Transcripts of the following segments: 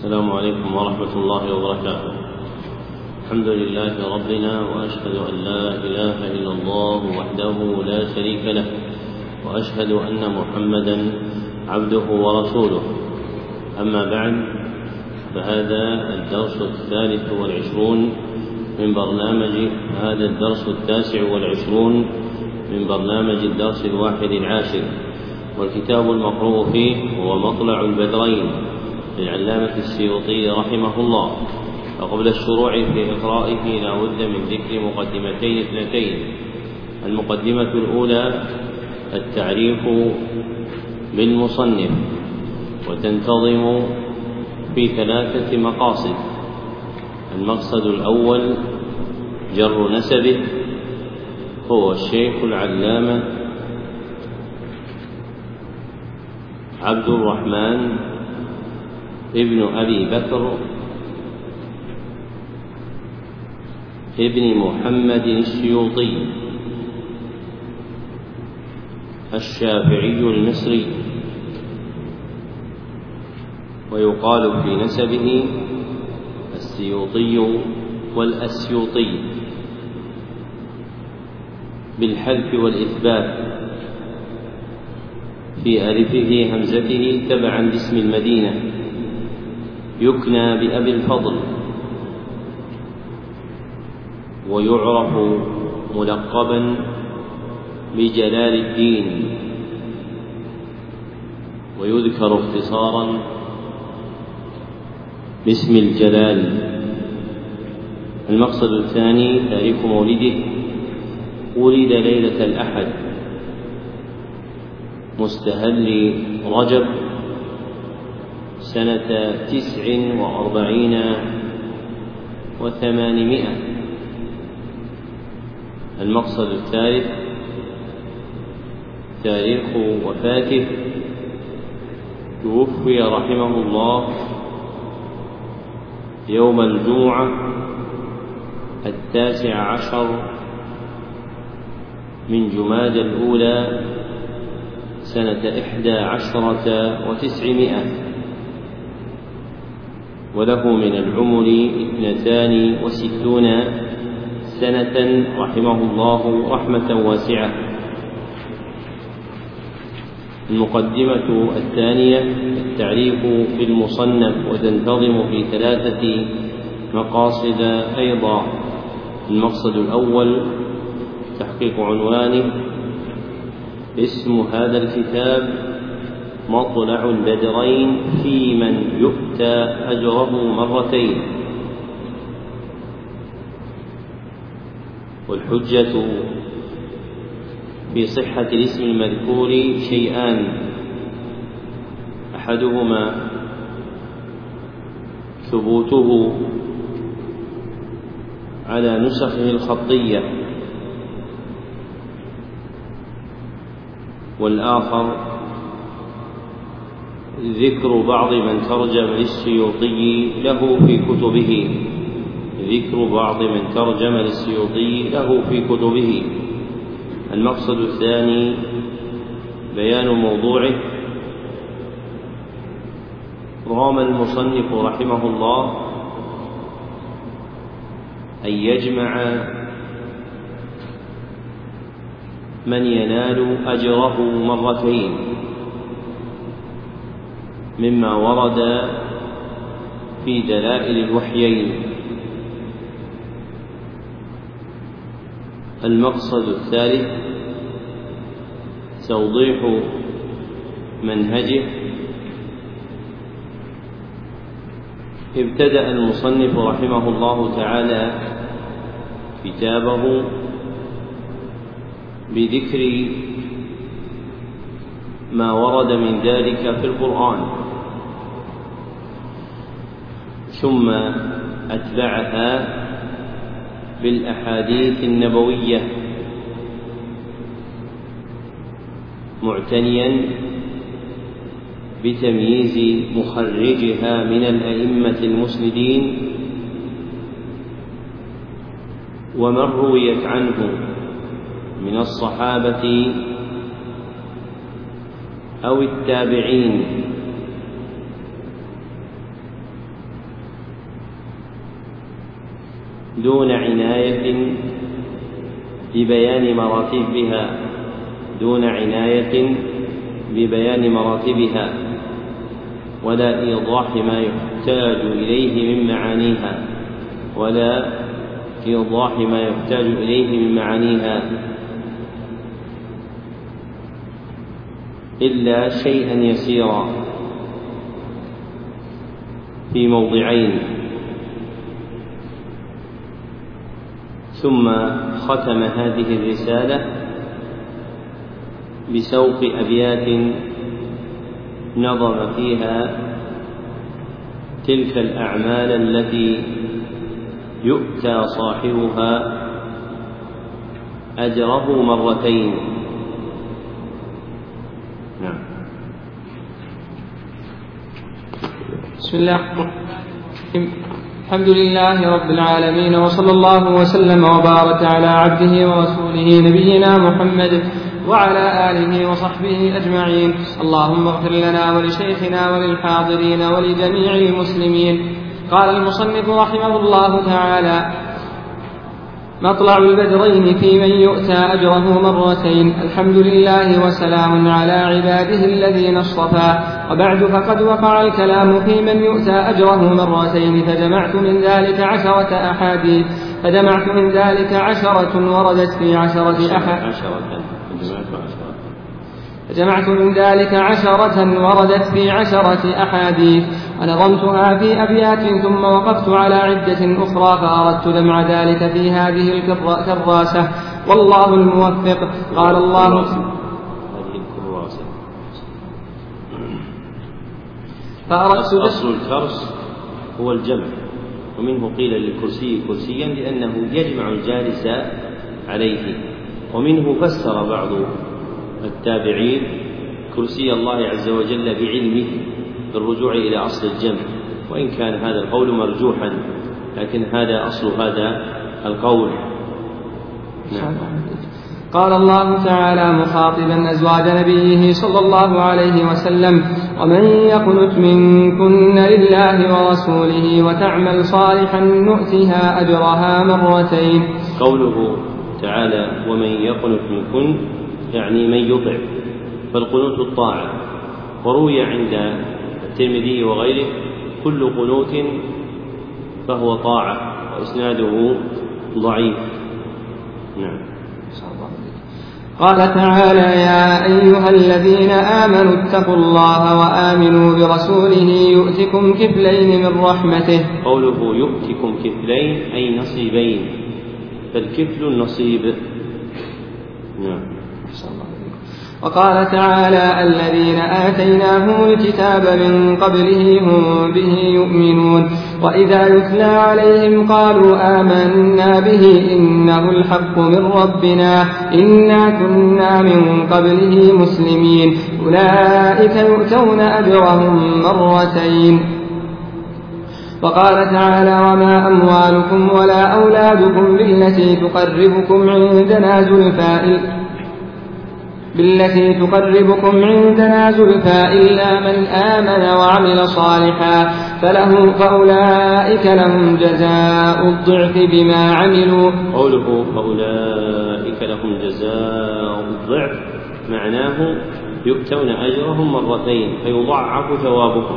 السلام عليكم ورحمة الله وبركاته. الحمد لله ربنا، وأشهد أن لا إله إلا الله وحده لا شريك له، وأشهد أن محمدا عبده ورسوله. أما بعد، فهذا الدرس 23 من برنامج هذا الدرس 29 من برنامج الدرس 11، والكتاب المقروء فيه هو مطلع البدرين للعلامة السيوطي رحمه الله. وقبل الشروع في إقرائه لا بد من ذكر مقدمتين اثنتين. المقدمة الأولى التعريف بالمصنف، وتنتظم في 3 مقاصد. المقصد الأول جر نسبه، هو الشيخ العلامة عبد الرحمن ابن أبي بكر ابن محمد السيوطي الشافعي المصري، ويقال في نسبه السيوطي والأسيوطي بالحذف والإثبات في ألفه همزته تبعا لاسم المدينة، يكنى بأبي الفضل، ويعرف ملقبا بجلال الدين، ويذكر اختصارا باسم الجلال. المقصد الثاني تاريخ مولده، ولد ليلة الأحد مستهل رجب سنة 49 و800. المقصد الثالث تاريخ وفاته، توفي رحمه الله يوم الجمعة 19 من جمادى الأولى سنة 11 و900، وله من العمر 62 سنة رحمه الله رحمة واسعة. المقدمة الثانية التعريف بالمصنف، وتنتظم في 3 مقاصد أيضا. المقصد الأول تحقيق عنوانه. اسم هذا الكتاب مطلع البدرين في من يؤتى أجره 2 مرة. والحجة في صحة الاسم المذكور شيئان: أحدهما ثبوته على نسخه الخطية، والآخر ذكر بعض من ترجم للسيوطي له في كتبه. المقصد الثاني بيان موضوعه. رام المصنف رحمه الله أن يجمع من ينال أجره 2 مما ورد في دلائل الوحيين. المقصد الثالث توضيح منهجه. ابتدأ المصنف رحمه الله تعالى كتابه بذكر ما ورد من ذلك في القرآن، ثم أتبعها بالأحاديث النبوية، معتنيا بتمييز مخرجها من الأئمة المسندين ومن رويت عنه من الصحابة أو التابعين، دون عناية ببيان مراتبها ولا إيضاح ما يحتاج إليه من معانيها إلا شيئا يسيرا في موضعين. ثم ختم هذه الرسالة بسوق أبيات نظم فيها تلك الأعمال التي يؤتى صاحبها أجره مرتين. نعم. بسم الله الرحمن الرحيم. الحمد لله رب العالمين، وصلى الله وسلم وبارك على عبده ورسوله نبينا محمد وعلى آله وصحبه أجمعين. اللهم اغفر لنا ولشيخنا وللحاضرين ولجميع المسلمين. قال المصنف رحمه الله تعالى: مطلع البدرين في من يؤتى أجره مرتين. الحمد لله وسلام على عباده الذين اصطفى، وبعد فقد وقع الكلام في من يؤتى أجره مرتين، فجمعت من ذلك 10 أحاديث، وردت في 10 أحاديث، فجمعت من ذلك 10 وردت في 10 أحاديث، ونظمتها في أبيات ثم وقفت على عدة أخرى فأردت جمع ذلك في هذه الكراسة، والله الموفق. قال الله أصل الكرس هو الجمع، ومنه قيل للكرسي كرسيا لأنه يجمع الجالس عليه، ومنه فسر بعض التابعين كرسي الله عز وجل بعلمه بالرجوع إلى أصل الجمع، وإن كان هذا القول مرجوحا، لكن هذا أصل هذا القول. نعم. قال الله تعالى مخاطبا أزواج نبيه صلى الله عليه وسلم: ومن يقنت منكن لله ورسوله وتعمل صالحا نؤتها أجرها مرتين. قوله تعالى ومن يقنت منكن يعني من يطع، فالقنوت الطاعة، وروي عند الترمذي وغيره كل قنوت فهو طاعة، وإسناده ضعيف. نعم. قال تعالى: يا أيها الذين آمنوا اتقوا الله وآمنوا برسوله يؤتكم كفلين من رحمته. قوله يؤتكم كفلين أي نصيبين، فالكفل النصيب. نعم. وقال تعالى: الذين آتيناهم الكتاب من قبله هم به يؤمنون، وإذا يتلى عليهم قالوا آمنا به إنه الحق من ربنا إنا كنا من قبله مسلمين، أولئك يؤتون أجرهم مرتين. وقال تعالى: وما أموالكم ولا أولادكم بالتي تقربكم عندنا زلفى إلا من آمن وعمل صالحا فأولئك لهم جزاء الضعف بما عملوا. قوله فأولئك لهم جزاء الضعف معناه يؤتون أجرهم مرتين فيضاعف ثوابهم.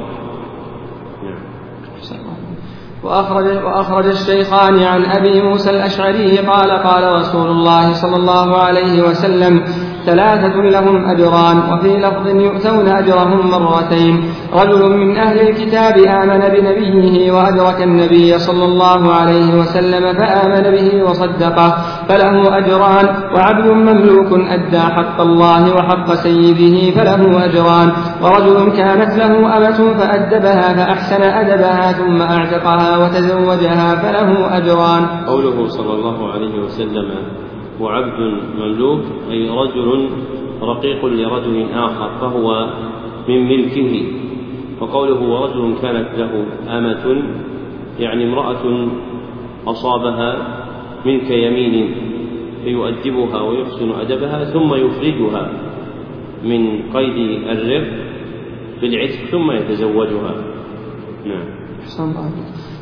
وأخرج الشيخان عن أبي موسى الأشعري قال: قال رسول الله صلى الله عليه وسلم: 3 لهم أجران، وفي لفظ يؤتون أجرهم مرتين: رجل من أهل الكتاب آمن بنبيه وأدرك النبي صلى الله عليه وسلم فآمن به وصدقه فله أجران، وعبد مملوك أدى حق الله وحق سيده فله أجران، ورجل كانت له أمة فأدبها فأحسن أدبها ثم أعتقها وتزوجها فله أجران. قوله صلى الله عليه وسلم وعبد مملوك أي رجل رقيق لرجل آخر فهو من ملكه، وقوله ورجل كانت له أمة يعني امرأة أصابها منك يمين فيؤدبها ويحسن أدبها ثم يخرجها من قيد الرق بالعتق ثم يتزوجها. نعم.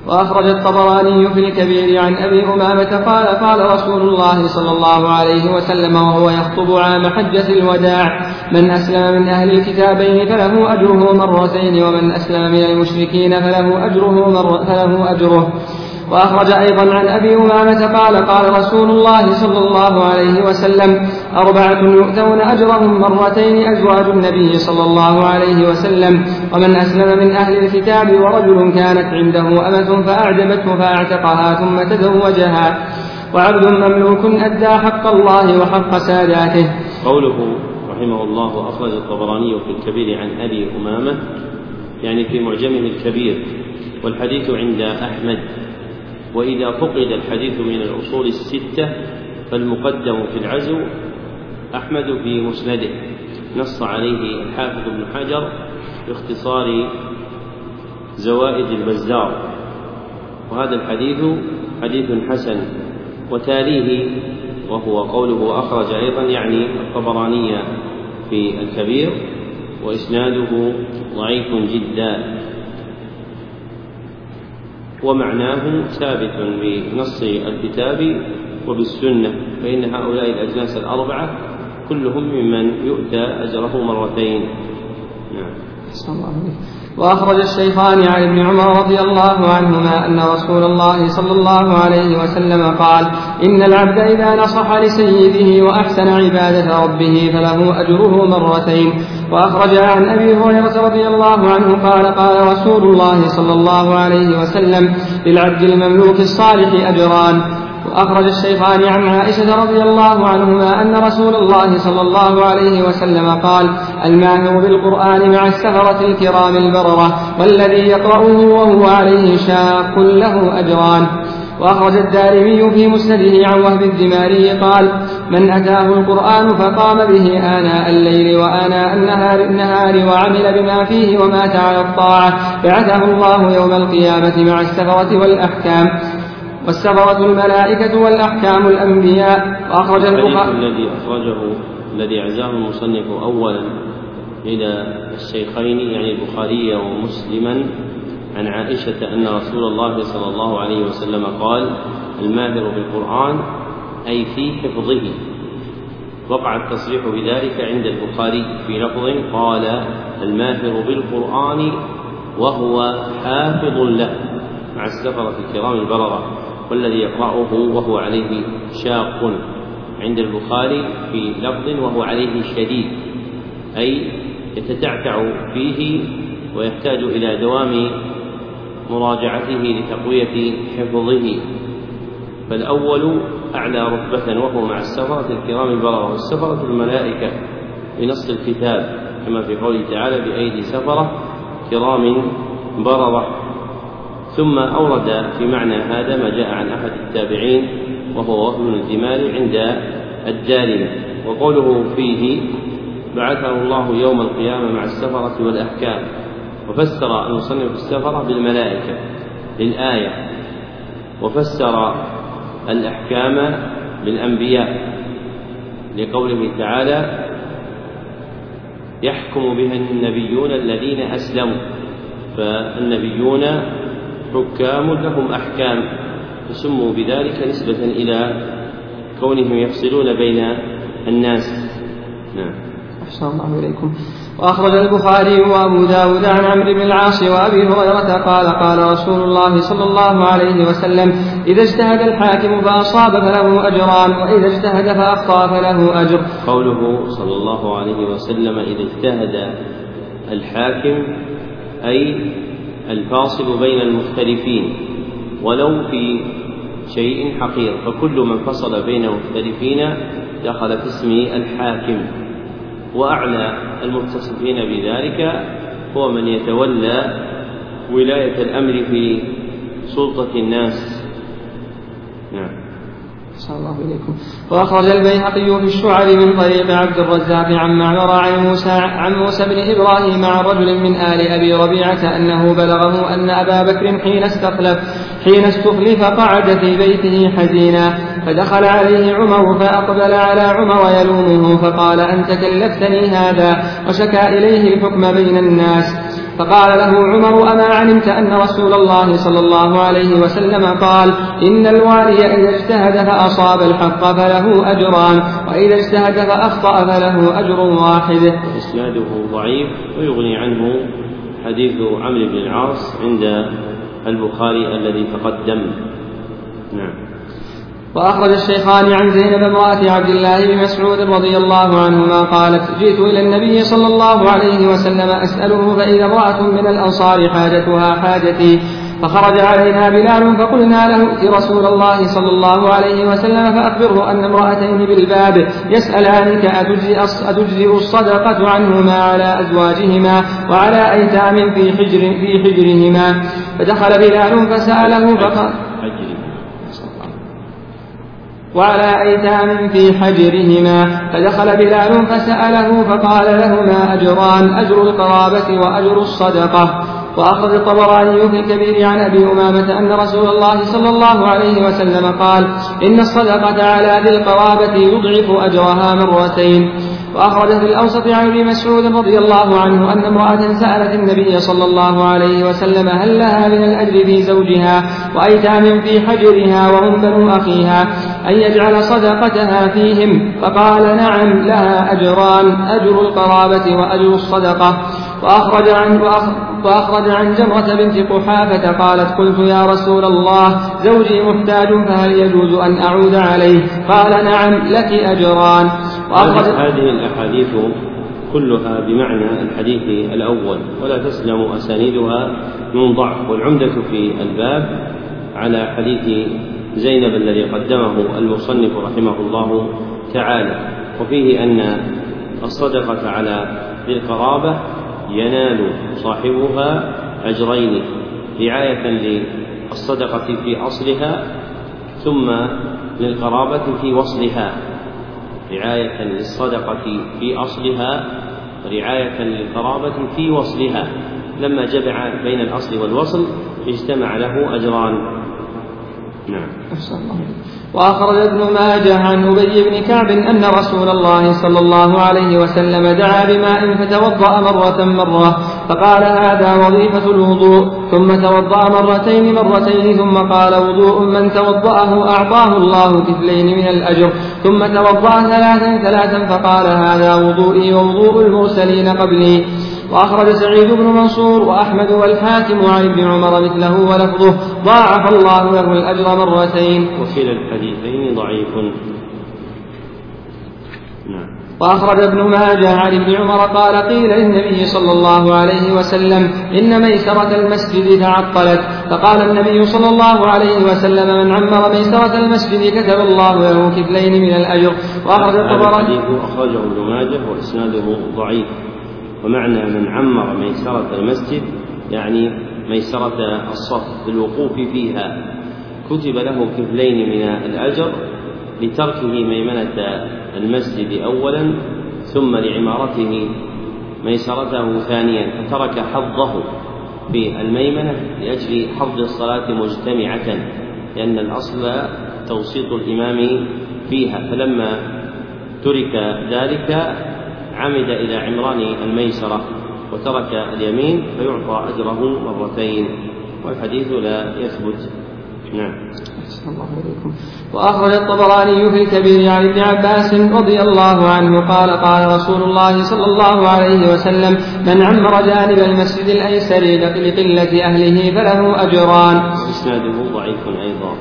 وأخرج الطبراني في الكبير عن أبي أمامة قال قال رسول الله صلى الله عليه وسلم وهو يخطب عام حجة الوداع: من أسلم من أهل الكتابين فله أجره مرتين، ومن أسلم من المشركين فله أجره. وأخرج أيضا عن أبي أمامة قال قال رسول الله صلى الله عليه وسلم: 4 يؤتون أجرهم مرتين أزواج النبي صلى الله عليه وسلم: ومن أسلم من أهل الكتاب ورجل كانت عنده أمة فأعجبته فأعتقها ثم تزوجها، وعبد مملوك أدى حق الله وحق ساداته. قوله رحمه الله أخرج الطبراني في الكبير عن أبي أمامة يعني في معجمه الكبير، والحديث عند أحمد. وإذا فقد الحديث من الأصول 6 فالمقدم في العزو أحمد في مسنده، نص عليه الحافظ ابن حجر باختصار زوائد البزار، وهذا الحديث حديث حسن. وتاليه وهو قوله أخرج أيضا يعني الطبراني في الكبير، وإسناده ضعيف جدا، ومعناه ثابت بنص الكتاب وبالسنة، فإن هؤلاء الأجناس 4 كلهم ممن يؤتى أجره مرتين. وأخرج الشيخان عن ابن عمر رضي الله عنهما أن رسول الله صلى الله عليه وسلم قال: إن العبد إذا نصح لسيده وأحسن عبادة ربه فله أجره مرتين. وأخرج عن أبي هريرة رضي الله عنه قال قال رسول الله صلى الله عليه وسلم: للعبد المملوك الصالح أجران. وأخرج الشيخان عن عائشة رضي الله عنهما أن رسول الله صلى الله عليه وسلم قال: الماهر بالقرآن مع السفرة الكرام البررة، والذي يقرأه وهو عليه شاق له أجران. وأخرج الدارمي في مسنده عن وهب الدماري قال: من أتاه القرآن فقام به آناء الليل وآناء النهار وعمل بما فيه ومات على الطاعة بعثه الله يوم القيامة مع السفرة والأحكام، والسفرة الملائكة والأحكام الأنبياء. وأخرج الذي أخرجه الذي عزاه المصنف أولا إلى الشيخين يعني البخاري ومسلما عن عائشة أن رسول الله صلى الله عليه وسلم قال: الماهر بالقرآن أي في حفظه. وقع التصريح بذلك عند البخاري في لفظ قال: الماهر بالقرآن وهو حافظ له مع السفرة الكرام البررة، والذي يقرأه وهو عليه شاق. عند البخاري في لفظ وهو عليه شديد، أي يتتعتع فيه ويحتاج إلى دوام مراجعته لتقوية حفظه. فالأول أعلى رتبة وهو مع السفرة الكرام البررة، والسفرة الملائكة بنص الكتاب كما في قوله تعالى: بأيدي سفرة كرام بررة. ثم أورد في معنى هذا ما جاء عن أحد التابعين وهو وهب الدماري عند الدارمي، وقوله فيه: بعثه الله يوم القيامة مع السفرة والأحكام. وفسر المصنف السفرة بالملائكة للآية، وفسر الأحكام بالأنبياء لقوله تعالى: يحكم بها النبيون الذين أسلموا. فالنبيون حكام لهم أحكام، فسموا بذلك نسبة إلى كونهم يفصلون بين الناس. نعم. أحسن الله إليكم. وأخرج البخاري وأبو داود عن عمرو بن العاص وأبي هريرة قال قال رسول الله صلى الله عليه وسلم: إذا اجتهد الحاكم فأصاب فله أجران، وإذا اجتهد فأخطأ فله أجر. قوله صلى الله عليه وسلم: إذا اجتهد الحاكم أي الفاصل بين المختلفين ولو في شيء حقير، فكل من فصل بين مختلفين دخل في اسم الحاكم. وأعلى المتصفين بذلك هو من يتولى ولاية الأمر في سلطة الناس. نعم. صلى الله إليكم. وأخرج البيهقي في الشعب من طريق عبد الرزاق عن معمر عن موسى بن إبراهيم عن رجل من آل أبي ربيعة أنه بلغه أن أبا بكر حين استخلف قعد في بيته حزينا، فدخل عليه عمر فأقبل على عمر يلومه فقال: أنت كلفتني هذا، وشكى إليه الحكم بين الناس. فقال له عمر: أما علمت أن رسول الله صلى الله عليه وسلم قال: إن الوالي إذا اجتهد فأصاب الحق فله أجران، وإذا اجتهد فأخطأ فله أجر واحد. إسناده ضعيف ويغني عنه حديث عمرو بن العاص عند البخاري الذي تقدم. نعم. وأخرج الشيخان عن زينب امرأة عبد الله بن مسعود رضي الله عنهما قالت: جئت إلى النبي صلى الله عليه وسلم أسأله، فإذا امرأة من الأنصار حاجتها حاجتي، فخرج علينا بلال فقلنا له: ائت رسول الله صلى الله عليه وسلم فأخبره أن امرأتين بالباب يسألانك أتجزئ الصدقة عنهما على أزواجهما وعلى أيتام في حجرهما. فدخل بلال فسأله فقال: وعلى أيتام في حجرهما. فدخل بلال فسأله فقال: لهما أجران، أجر القرابة وأجر الصدقة. وأخرج الطبراني في الكبير عن أبي أمامة أن رسول الله صلى الله عليه وسلم قال: إن الصدقة على ذي القرابة يضعف أجرها مرتين. وأخرج في الأوسط عن ابن مسعود رضي الله عنه أن امرأة سألت النبي صلى الله عليه وسلم: هل لها من الأجر في زوجها وأيتام في حجرها وهم بنو أخيها أن يجعل صدقتها فيهم؟ فقال: نعم، لها أجران، أجر القرابة وأجر الصدقة. وأخرج عن جمرة بنت قحافة قالت: قلت يا رسول الله، زوجي محتاج فهل يجوز أن أعود عليه؟ قال: نعم، لك أجران. هذه الأحاديث كلها بمعنى الحديث الأول ولا تسلم أسانيدها من ضعف، والعمدة في الباب على حديث زينب الذي قدمه المصنف رحمه الله تعالى، وفيه أن الصدقة على ذي القرابة ينال صاحبها أجرين: رعاية للصدقة في أصلها، ثم للقرابة في وصلها. رعاية للصدقة في أصلها، رعاية للقرابة في وصلها. لما جمع بين الأصل والوصل اجتمع له أجران. نعم. وأخرج ابن ماجه عن أبي بن كعب أن رسول الله صلى الله عليه وسلم دعا بماء فتوضأ مرة فقال: هذا وظيفة الوضوء، ثم توضأ مرتين ثم قال: وضوء من توضأه أعطاه الله كفلين من الأجر، ثم توضأ ثلاثا فقال: هذا وضوئي ووضوء المرسلين قبلي. وأخرج سعيد بن منصور وأحمد والحاكم عن ابن عمر مثله ولفظه: ضاعف الله له الأجر مرتين. وكلا الحديثين ضعيف. نعم. وأخرج ابن ماجه عن ابن عمر قال: قيل للنبي صلى الله عليه وسلم: إن ميسرة المسجد تعطلت، فقال النبي صلى الله عليه وسلم: من عمر ميسرة المسجد كتب الله له كفلين من الأجر. وأخرج الطبراني. أخرجه ابن ماجه وإسناده ضعيف. ومعنى من عمر ميسرة المسجد يعني ميسرة الصف بالوقوف فيها، كتب له كفلين من الأجر لتركه ميمنة المسجد أولا، ثم لعمارته ميسرته ثانيا، فترك حظه في الميمنة لأجل حظ الصلاة مجتمعة، لأن الأصل توسيط الإمام فيها، فلما ترك ذلك عمد إلى عمران الميسرة وترك اليمين فيعطى أجره مرتين، والحديث لا يثبت. نعم. وأخرج الطبراني في الكبير عن ابن عباس رضي الله عنه قال: قال رسول الله صلى الله عليه وسلم: من عمر جانب المسجد الأيسر لقلة أهله فله أجران. إسناده ضعيف أيضا.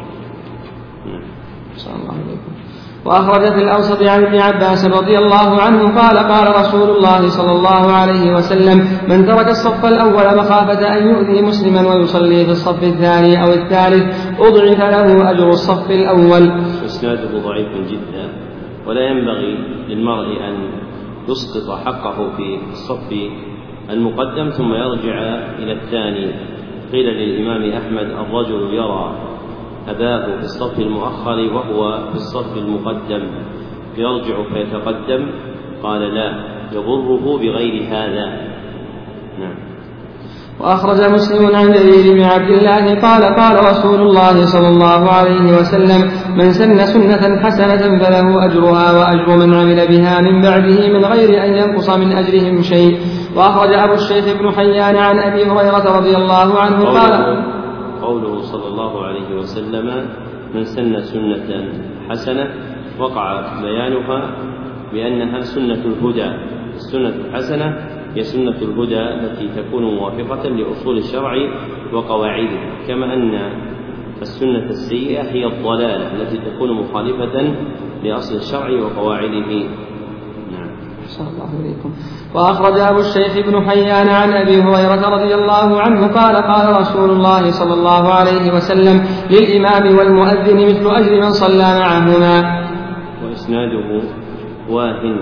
وأخرج في الأوسط عن ابن عباس رضي الله عنه قال: قال رسول الله صلى الله عليه وسلم: من ترك الصف الأول مخافة أن يؤذي مسلما ويصلي في الصف الثاني أو الثالث أضعف له أجر الصف الأول. إسناده ضعيف جدا، ولا ينبغي للمرء أن يسقط حقه في الصف المقدم ثم يرجع إلى الثاني. قيل للإمام أحمد: الرجل يرى أباه في الصف المؤخر وهو في الصف المقدم يرجع فيتقدم، قال: لا، يضره بغير هذا. نعم. وأخرج مسلم عن جرير بن عبد الله قال: قال رسول الله صلى الله عليه وسلم: من سن سنة حسنة فله أجرها وأجر من عمل بها من بعده من غير أن ينقص من أجرهم شيء. وأخرج أبو الشيخ ابن حيان عن أبي هريرة رضي الله عنه قال قوله صلى الله عليه وسلم: من سن سنة حسنة، وقع بيانها بأنها سنة الهدى. السنة الحسنة هي سنة الهدى التي تكون موافقة لأصول الشرع وقواعده، كما أن السنة السيئة هي الضلالة التي تكون مخالفة لأصل الشرع وقواعده. نعم. صلى الله عليكم. وأخرج أبو الشيخ ابن حيان عن أبي هريرة رضي الله عنه قال: قال رسول الله صلى الله عليه وسلم: للإمام والمؤذن مثل أجر من صلى معهما. وإسناده واهن.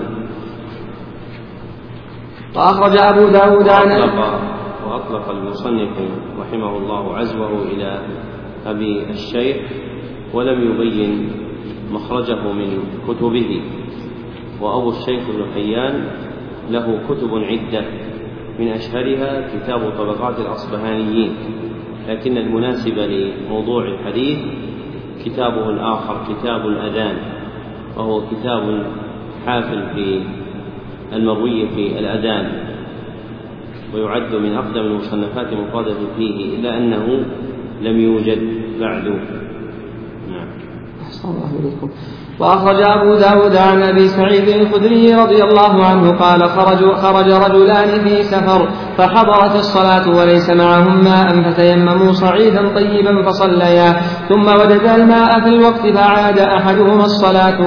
وأخرج أبو داود عن وأطلق المصنف رحمه الله عزوه إلى أبي الشيخ، ولم يبين مخرجه من كتبه. وأبو الشيخ ابن حيان له كتب عدة، من أشهرها كتاب طبقات الأصبهانيين، لكن المناسب لموضوع الحديث كتابه الآخر، كتاب الأذان، وهو كتاب حافل في المروي في الأذان، ويعد من أقدم المصنفات المفردة فيه، إلا أنه لم يوجد بعد. نعم. أحسن الله إليكم. وأخرج أبو داود عن أبي سعيد الخدري رضي الله عنه قال: خرج رجلان في سفر فحضرت الصلاة وليس معهم ماء، فتيمموا صعيدا طيبا فصليا، ثم وجدا الماء في الوقت فأعاد أحدهما الصلاة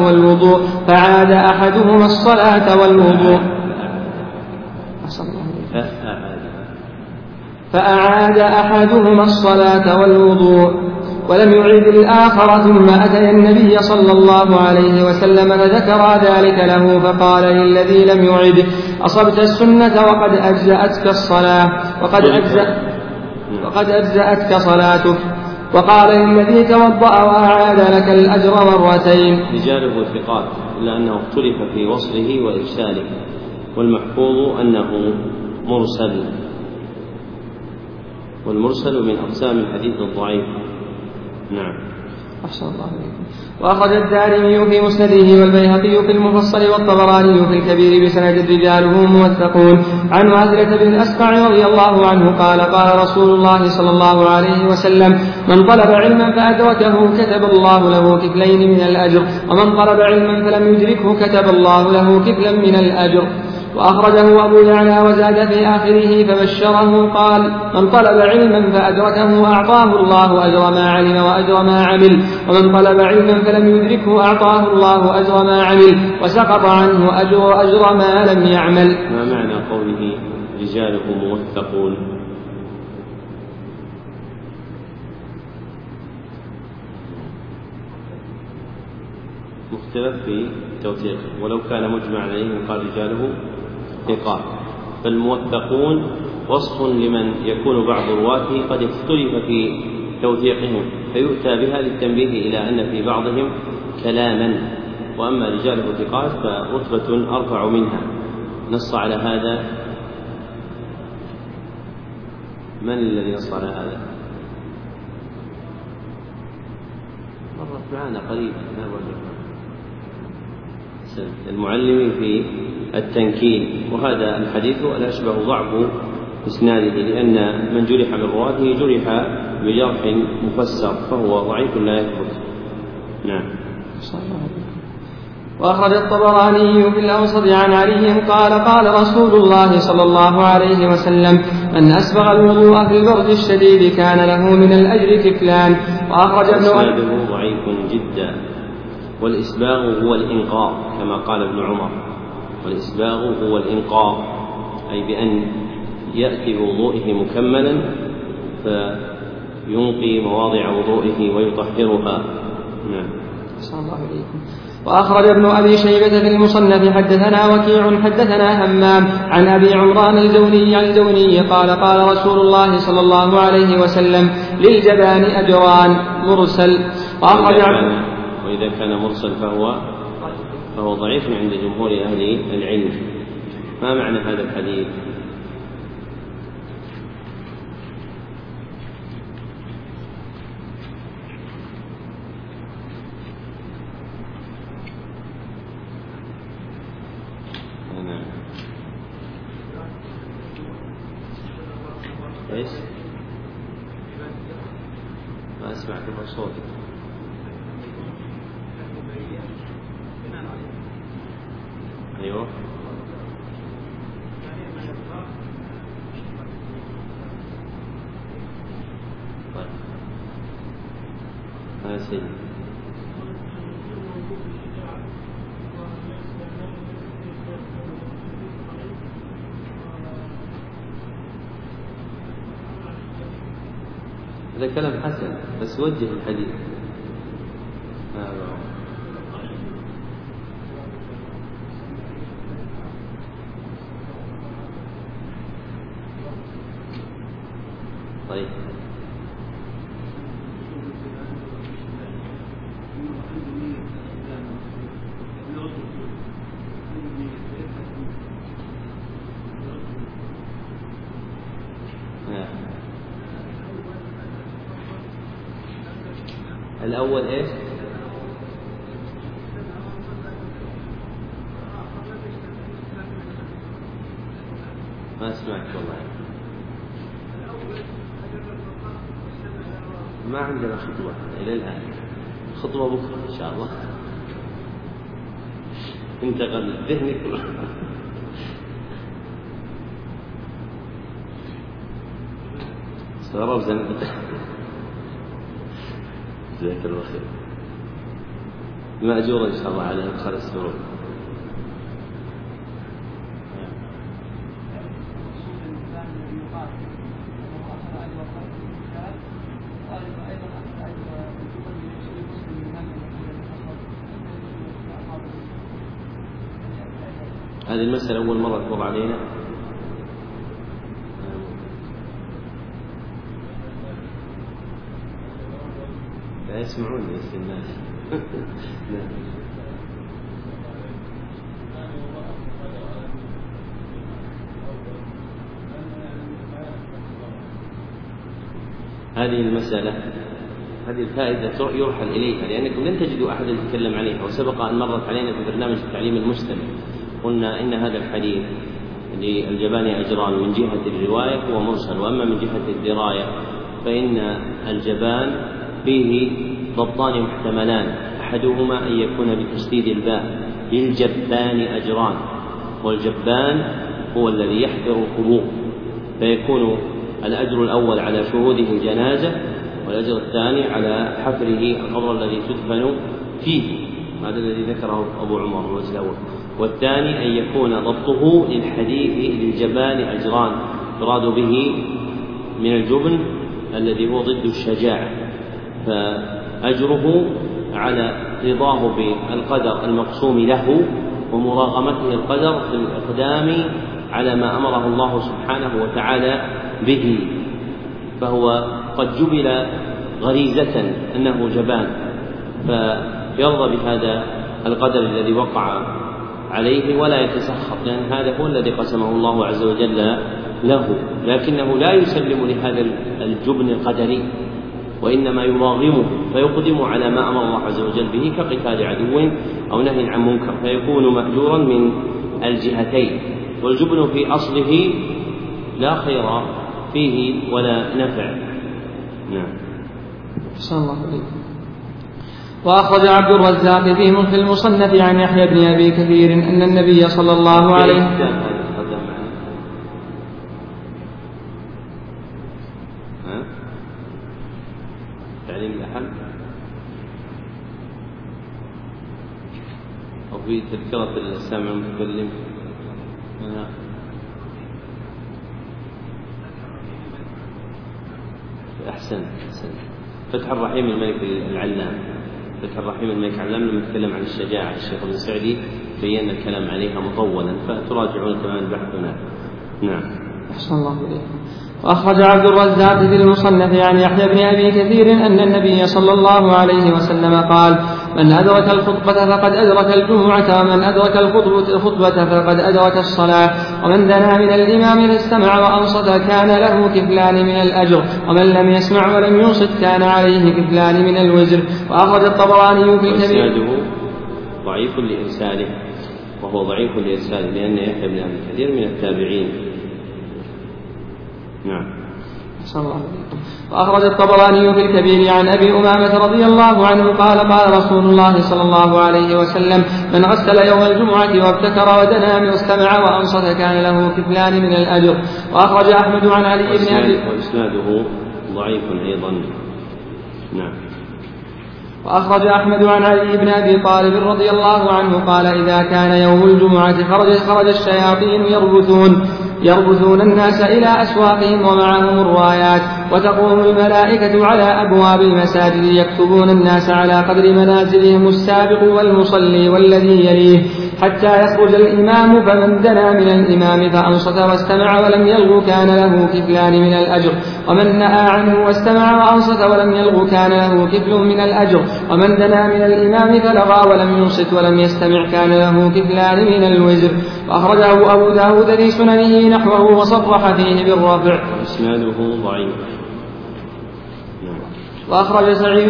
والوضوء فأعاد أحدهما الصلاة والوضوء ولم يعد الآخر، ثم أتي النبي صلى الله عليه وسلم فذكر ذلك له، فقال للذي لم يعد: أصبت السنة وقد أجزأتك صلاتك. وقال للذي توضأ: وأعاد لك الأجر مرتين. رجاله ثقات، إلا أنه اختلف في وصله وإرساله، والمحفوظ أنه مرسل، والمرسل من أقسام الحديث الضعيف. نعم. أحسن الله عليكم. وأخرج الدارمي في مسنده والبيهقي في المفصل والطبراني في الكبير بسند رجاله موثقون عن واثلة بن الأسقع رضي الله عنه قال: قال رسول الله صلى الله عليه وسلم: من طلب علما فأدركه كتب الله له كفلين من الأجر، ومن طلب علما فلم يدركه كتب الله له كفلا من الأجر. وأخرجه أبو يعلى وزاد في آخره فبشره قال: من طلب علما فأدركه أعطاه الله أجر ما علم وأجر ما عمل، ومن طلب علما فلم يدركه أعطاه الله أجر ما عمل وسقط عنه أجر ما لم يعمل. ما معنى قوله رجاله موثقون؟ مختلف في توثيقه، ولو كان مجمع عليه قال رجاله ثقات، فالموثقون وصف لمن يكون بعض رواته قد اختلف في توثيقهم، فيؤتى بها للتنبيه إلى أن في بعضهم كلاما، وأما رجاله ثقات فرتبة أرفع منها. نص على هذا من الذي نص على هذا؟ مرت معنا قريبا المعلم في التنكيل، وهذا الحديث الأشبه ضعف إسناده، لأن من جرح من رواته جرح بجرح مفسر، فهو ضعيف لا يثبت. نعم. وأخرج الطبراني في الأوسط عن علي قال: قال رسول الله صلى الله عليه وسلم: من أسبغ الوضوء في البرد الشديد كان له من الأجر كفلان. وأخرج إسناده ضعيف جدا، والإسباغ هو الإنقاء كما قال ابن عمر، والإسباغ هو الإنقاء، أي بأن يأتي بوضوئه مكملا فينقي مواضع وضوئه ويطهرها. نعم. صلى الله عليكم. وأخرج ابن أبي شيبة في المصنف حدثنا وكيع حدثنا همام عن أبي عمران الجوني قال: قال رسول الله صلى الله عليه وسلم: للجبان أجران مرسل. وإذا كان مرسل فهو ضعيف عند جمهور أهل العلم. ما معنى هذا الحديث؟ إيش؟ ما أسمعك بصوتك. أيوه. طيب. هذا سيد. هذا كلام حسن بس وجه الحديث. طيب. الأول إيش؟ ما أسمعك والله. ما عندنا خطوة إلى الآن، خطوة بكرة إن شاء الله. انتقل ذهنك. استغرب زنقته. جزاك الله خير. مأجور إن شاء الله على إدخال السرور. هذه المسألة أول مرة تمر علينا. لا يسمعون بس الناس. هذه المسألة، هذه الفائدة يرحل إليها، لأنكم لن تجدوا أحد يتكلم عليها، وسبق أن مرت علينا في برنامج التعليم المستمع قلنا إن هذا الحديث للجبان أجران، من جهة الرواية هو مرسل، وأما من جهة الدراية فإن الجبان فيه ضبطان محتملان، أحدهما أن يكون بتشديد الباء للجبان أجران، والجبان هو الذي يحفر القبور، فيكون الأجر الأول على شهوده الجنازة، والأجر الثاني على حفره القبر الذي تدفن فيه، هذا الذي ذكره أبو عمر الوجه الأول. والثاني أن يكون ضبطه للحديث للجبان أجران، يراد به من الجبن الذي هو ضد الشجاعة، فأجره على رضاه بالقدر المقسوم له ومراغمته القدر في الإقدام على ما أمره الله سبحانه وتعالى به، فهو قد جبل غريزة أنه جبان، فيرضى بهذا القدر الذي وقع عليه ولا يتسخط، لأن هذا هو الذي قسمه الله عز وجل له، لكنه لا يسلم لهذا الجبن القدري، وإنما يراغمه فيقدم على ما أمر الله عز وجل به كقتال عدو أو نهي عن منكر، فيكون مأجورا من الجهتين. والجبن في أصله لا خير فيه ولا نفع. نعم. صلى الله عليه وسلم. وأخرج عبد الرزاق في المصنف عن يحيى بن أبي كثير أن النبي صلى الله عليه وسلم تعليم الأحد أو في تذكرة السامع المتكلم. أحسن فتح الرحيم الملك العلام، فتح الرحيم الملك العلام لما يتكلم عن الشجاعة الشيخ ابن سعدي بين الكلام عليها مطولا، فتراجعون تمام البحث هناك. نعم. أحسن الله إليك. وأخرج عبد الرزاق في المصنف عن يحيى بن أبي كثير أن النبي صلى الله عليه وسلم قال: من أدرك الخطبة فقد أدرك الجمعة، ومن أدرك الخطبة فقد أدرك الصلاة، ومن دنا من الإمام فاستمع وأنصت كان له كفلان من الأجر، ومن لم يسمع ولم ينصت كان عليه كفلان من الوزر. وأخرج الطبراني في الكبير. ضعيف لإرساله، وهو ضعيف لإرساله لأن يحيى بن أبي كثير من التابعين. نعم. وأخرج الطبراني في الكبير عن أبي أمامة رضي الله عنه قال قال رسول الله صلى الله عليه وسلم من غسل يوم الجمعة وابتكر ودنا واستمع وأنصت كان له كفلان من الأجر. وأخرج أحمد عن علي بن أبي وإسناده ضعيف أيضا. نعم. وأخرج أحمد عن علي بن أبي طالب رضي الله عنه قال إذا كان يوم الجمعة خرج الشياطين يربثون الناس إلى أسواقهم ومعهم الرايات وتقوم الملائكة على أبواب المساجد يكتبون الناس على قدر منازلهم السابق والمصلي والذي يليه حتى يخرج الإمام فمن دنا من الإمام فأنصت واستمع ولم يلغ كان له كفلان من الأجر ومن نأى عنه واستمع وأنصت ولم يلغ كان له كفل من الأجر ومن دنا من الإمام فلغى ولم ينصت ولم يستمع كان له كفلان من الوزر. وأخرجه أبو داود في سننه نحوه وصرح فيه بالرفع. إسناده ضعيف. وأخرج سعيد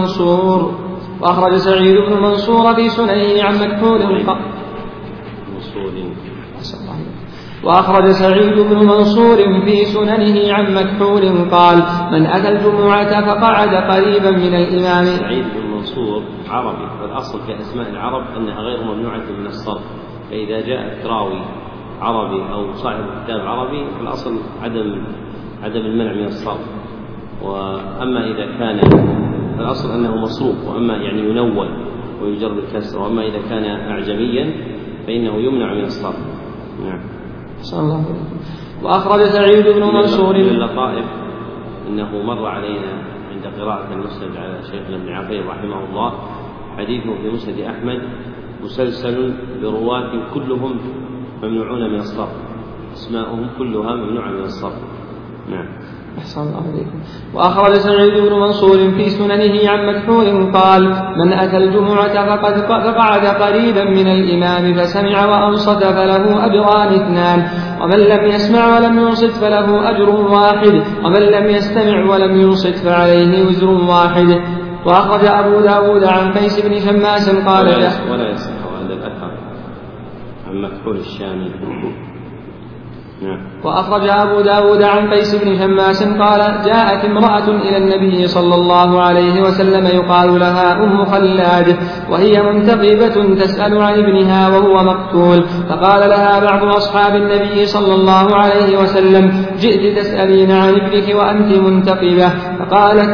بن منصور في سننه عن مكحول وأخرج سعيد بن منصور في سننه عن مكحول قال من أتى الجمعة فقعد قريبا من الإمام. سعيد بن منصور عربي والأصل في أسماء العرب أنها غير ممنوعة من الصرف فإذا جاء راوي عربي أو صاحب كتاب عربي فالأصل عدم المنع من الصرف. وأما إذا كان الأصل أنه مصروف وأما يعني ينول ويجر بالكسر وأما إذا كان أعجميا فإنه يمنع من الصرف. نعم. وأخرج سعيد بن منصور من اللطائف إنه مر علينا عند قراءة المسند على شيخنا ابن عقيل رحمه الله حديثه في مسند أحمد مسلسل برواة كلهم ممنوعون من الصرف اسماؤهم كلها ممنوعة من الصرف. نعم. أحسن الله عليكم. وأخرج سعيد بن منصور في سننه عن مكحول قال من أتى الجمعة فقعد قريبا من الإمام فسمع وأنصت فله أجران 2 ومن لم يسمع ولم ينصت فله أجر واحد ومن لم يستمع ولم ينصت فعليه وزر واحد. وأخرج أبو داود عن قيس بن شماس قال ولا يصح هذا الأثر عن مكحول الشامي. وأخرج أبو داود عن قيس بن شماس قال جاءت امرأة إلى النبي صلى الله عليه وسلم يقال لها أم خلاد وهي منتقبة تسأل عن ابنها وهو مقتول فقال لها بعض أصحاب النبي صلى الله عليه وسلم جئت تسألين عن ابنك وأنت منتقبة فقالت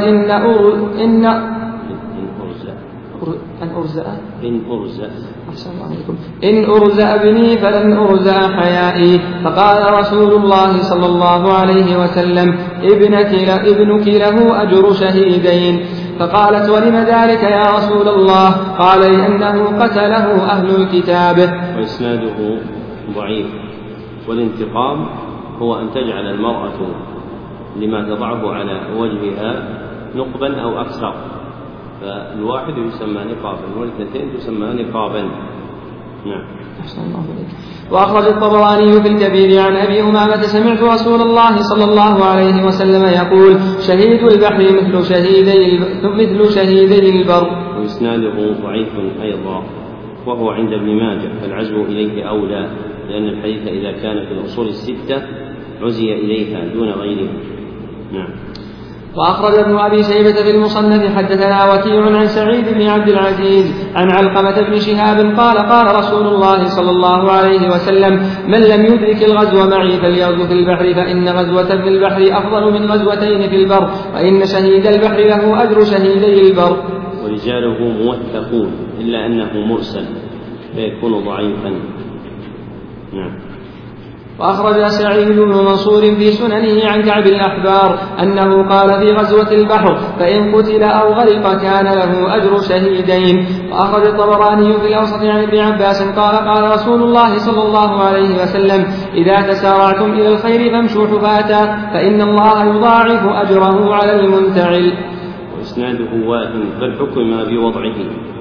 إن أرزأ ابني فلن أرزأ حيائي. فقال رسول الله صلى الله عليه وسلم ابنك له أجر شهيدين. فقالت ولم ذلك يا رسول الله؟ قال لأنه قتله أهل الكتاب. وإسناده ضعيف. والانتقام هو أن تجعل المرأة لما تضعه على وجهها نقبا أو أكثر فالواحد يسمى نقابا والاثنتين تسمى نقابا. نعم. وأخرج الطبراني في الكبير عن أبي أمامة سمعت رسول الله صلى الله عليه وسلم يقول شهيد البحر مثل شهيدي البر. وإسناده ضعيف أيضا وهو عند ابن ماجه فالعزو إليه أولى لأن الحديث إذا كان في الأصول 6 عزي إليها دون غيرها. نعم. وأخرج ابن أبي شيبة في المصنف حدثنا وكيع عن سعيد بن عبد العزيز عن علقمة بن شهاب قال رسول الله صلى الله عليه وسلم من لم يدرك الغزو معي فليغزو في البحر فإن غزوة في البحر أفضل من غزوتين في البر وإن شهيد البحر له أجر شهيدي البر. ورجاله موثقون إلا أنه مرسل فيكون ضعيفا. نعم. وأخرج سعيد بن منصور في سننه عن كعب الأحبار أنه قال في غزوة البحر فإن قتل أو غرق كان له أجر شهيدين. وأخرج الطبراني في الأوسط عن ابن عباس قال رسول الله صلى الله عليه وسلم إذا تسارعتم إلى الخير فامشوا حفاة فإن الله يضاعف أجره على المنتعل. وإسناده واهن فالحكم ما بوضعه.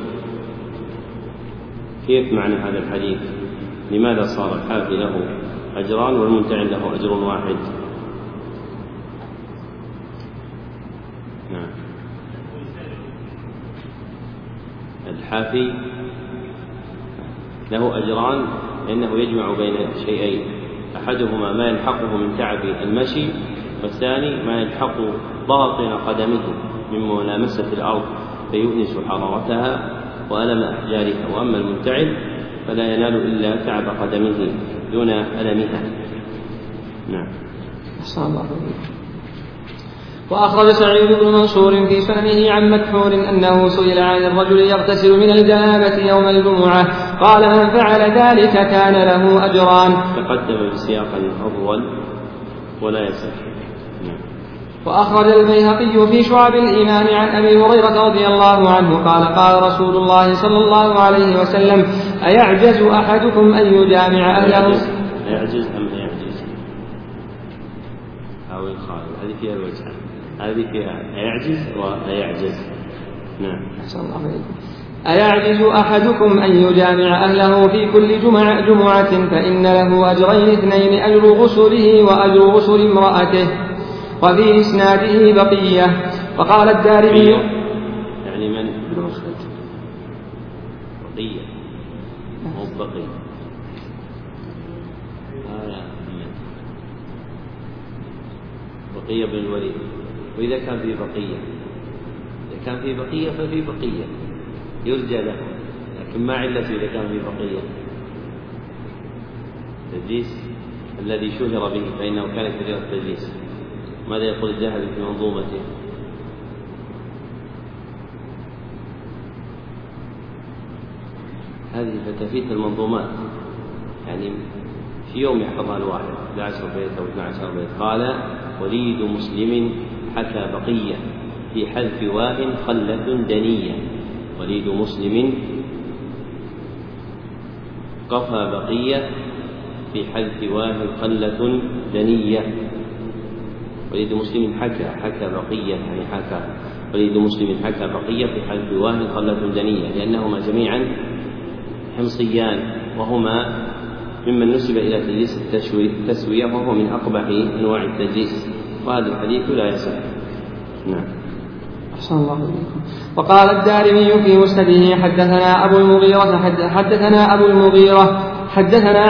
كيف معنى هذا الحديث؟ لماذا صار الحافي له أجران والمنتعل له أجر واحد؟ نعم. الحافي له أجران لأنه يجمع بين شيئين أحدهما ما يلحقه من تعب المشي والثاني ما يلحق باطن قدمه من ملامسة الأرض فيؤنس حرارتها وألم أحجارها. وأما المنتعل فلا ينال إلا تعب قدمه دون ألمها. نعم. وأخرج سعيد بن منصور في سننه عن مكحول أنه سئل عن الرجل يغتسل من الجنابة يوم الجمعة قال من فعل ذلك كان له أجران. تقدم بسياق أول ولا يصح. وأخرج البيهقي في شعب الإيمان عن أبي هريرة رضي الله عنه قال قال رسول الله صلى الله عليه وسلم أيعجز أحدكم أن يجامع أهله؟ أيعجز أم أيعجز؟ أو يقال هذه فيها الوجهان، هذه فيها أيعجز وأيعجز. نعم. أيعجز أحدكم أن يجامع أهله في كل جمعة فإن له أجرين اثنين أجر غسله وأجر غسل امرأته. وفي إسناده بقية. وقال الدارمي يعني من بقية مو بقية بقية بن الوليد. وإذا كان في بقية، إذا كان في بقية ففي بقية يرجى له، لكن ما علته إذا كان في بقية التدليس الذي شهر به فإنه كان كثير التدليس. ماذا يقول الذهبي في منظومته؟ هذه فتافيت المنظومات، يعني في يوم يحفظها الواحد 11 بيت أو 12 بيت. قال وليد مسلم حكى بقية في حذف واه خلة دنية. وليد مسلم قفى بقية في حذف واه خلة دنية. وليد مسلم حكى بقية يعني حكى. وليد مسلم حكى بقية في حذف واه خلة دنية، لأنهما جميعا حمصيان وهما ممن نسب إلى تدليس التسوية وهو من أقبح أنواع التدليس، وهذا الحديث لا يصح. نعم. أحسن الله إليكم. وقال الدارمي في مسنده حدثنا أبو المغيرة حدثنا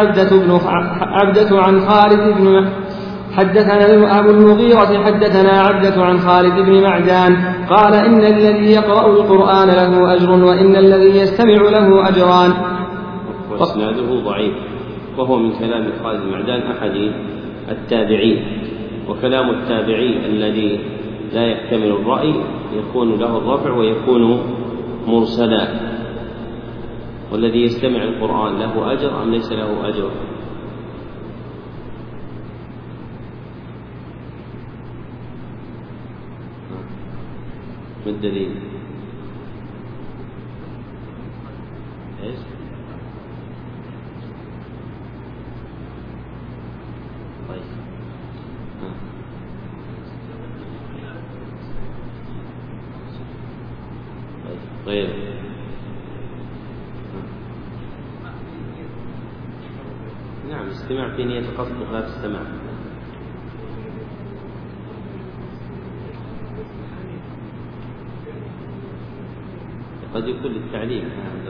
عبدة عن خالد بن حدثنا أبو المغيرة حدثنا عبدة عن خالد بن معدان قال إن الذي يقرأ القرآن له أجر وإن الذي يستمع له أجران. وإسناده ضعيف، وهو من كلام خالد بن معدان أحد التابعين. وكلام التابعي الذي لا يحتمل الرأي يكون له الرفع ويكون مرسلا. والذي يستمع القرآن له أجر أم ليس له أجر؟ ما الدليل؟ ايش؟ طيب غير نعم. استماع في نية قصد وخلاف السماع. قد يكون للتعليم.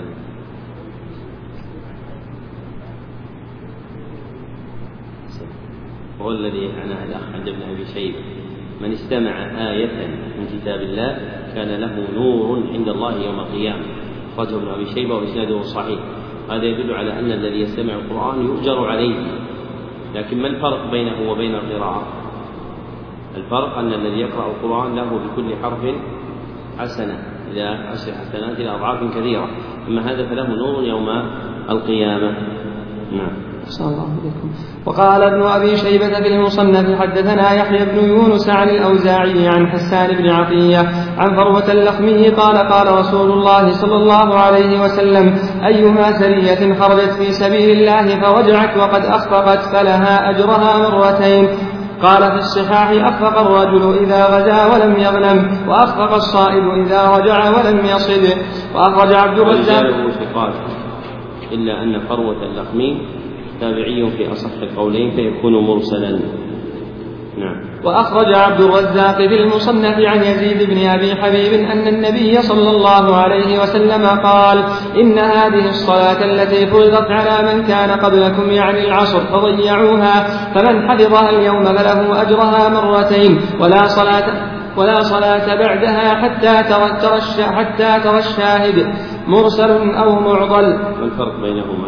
هو الذي عناه الأخ عند ابن أبي شيبة من استمع آية من كتاب الله كان له نور عند الله يوم القيامة. أخرجه ابن أبي شيبة وإسناده صحيح. هذا يدل على أن الذي يستمع القرآن يؤجر عليه. لكن ما الفرق بينه وبين القراءة؟ الفرق أن الذي يقرأ القرآن له بكل حرف حسنة إلى 10 حسنات إلى أضعاف كثيرة، أما هذا فله نور يوم القيامة. نعم. وقال ابن أبي شيبة في المصنف حدثنا يحيى بن يونس عن الأوزاعي عن حسان بن عطية عن فروة اللخمي قال قال رسول الله صلى الله عليه وسلم أيما سرية خرجت في سبيل الله فوجعت وقد أخفقت فلها أجرها مرتين. قال في الصحاح أخفق الرجل إذا غزا ولم يغنم وأخفق الصائد إذا رجع ولم يصد. وأخرج عبد الرزاق إلا أن فروة اللخمي تابعي في أصح القولين فيكون مرسلا. نعم. وأخرج عبد الرزاق في المصنف عن يزيد بن أبي حبيب أن النبي صلى الله عليه وسلم قال: إن هذه الصلاة التي فرضت على من كان قبلكم يعني العصر فضيعوها، فمن حفظها اليوم فله أجرها مرتين ولا صلاة بعدها حتى ترى الشاهد، مرسل أو معضل. ما الفرق بينهما؟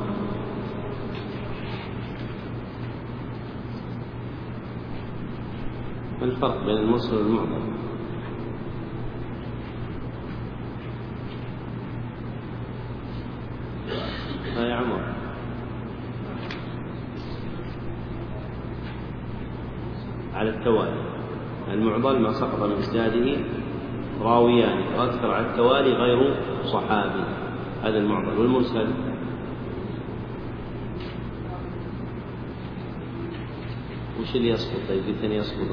ما الفرق بين المرسل والمعضل؟ يا عمر، على التوالي. المعضل ما سقط من إسناده راويان وأكثر على التوالي غير صحابي، هذا المعضل. والمرسل وش اللي يسقط؟ طيب الثاني يسقط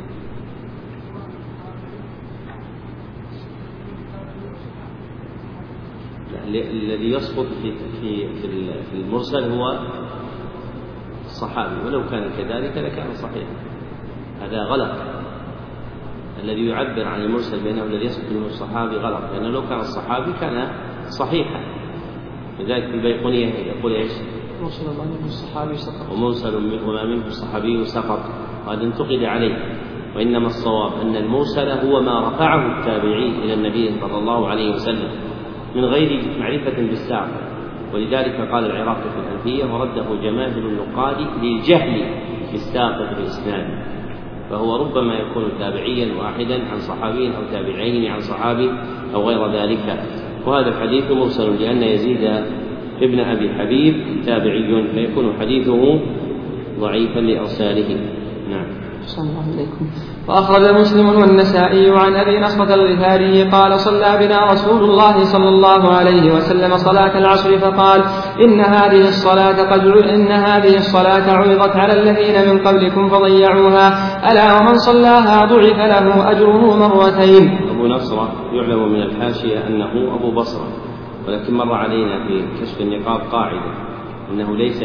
الذي يسقط في المرسل هو الصحابي، ولو كان كذلك لكان صحيحا. هذا غلط. الذي يعبر عن المرسل بأنه الذي يسقط منه الصحابي غلط، لأنه لو كان الصحابي كان صحيحا. لذلك في البيقونية يقول ايش؟ مرسل وما منه الصحابي سقط، ومرسل وما منه الصحابي سقط، وهذا انتقد عليه. وإنما الصواب أن المرسل هو ما رفعه التابعي إلى النبي صلى الله عليه وسلم من غير معرفة بالساق. ولذلك قال العراقي في الألفية: ورده جماهير النقاد للجهل بالساقط بالإسناد، فهو ربما يكون تابعيا واحدا عن صحابي أو تابعين عن صحابي أو غير ذلك. وهذا الحديث مرسل لأن يزيد ابن أبي حبيب تابعي، فيكون حديثه ضعيفا لإرساله. نعم. صلى الله عليكم. وأخرج مسلم والنسائي عن أبي نصرة الغفاري قال: صلى بنا رسول الله صلى الله عليه وسلم صلاة العصر فقال: إن هذه الصلاة عرضت على الذين من قبلكم فضيعوها، ألا ومن صلاها ضعف له أجره مرتين. أبو نصرة يعلم من الحاشية أنه أبو بصرة، ولكن مر علينا في كشف النقاب قاعدة أنه ليس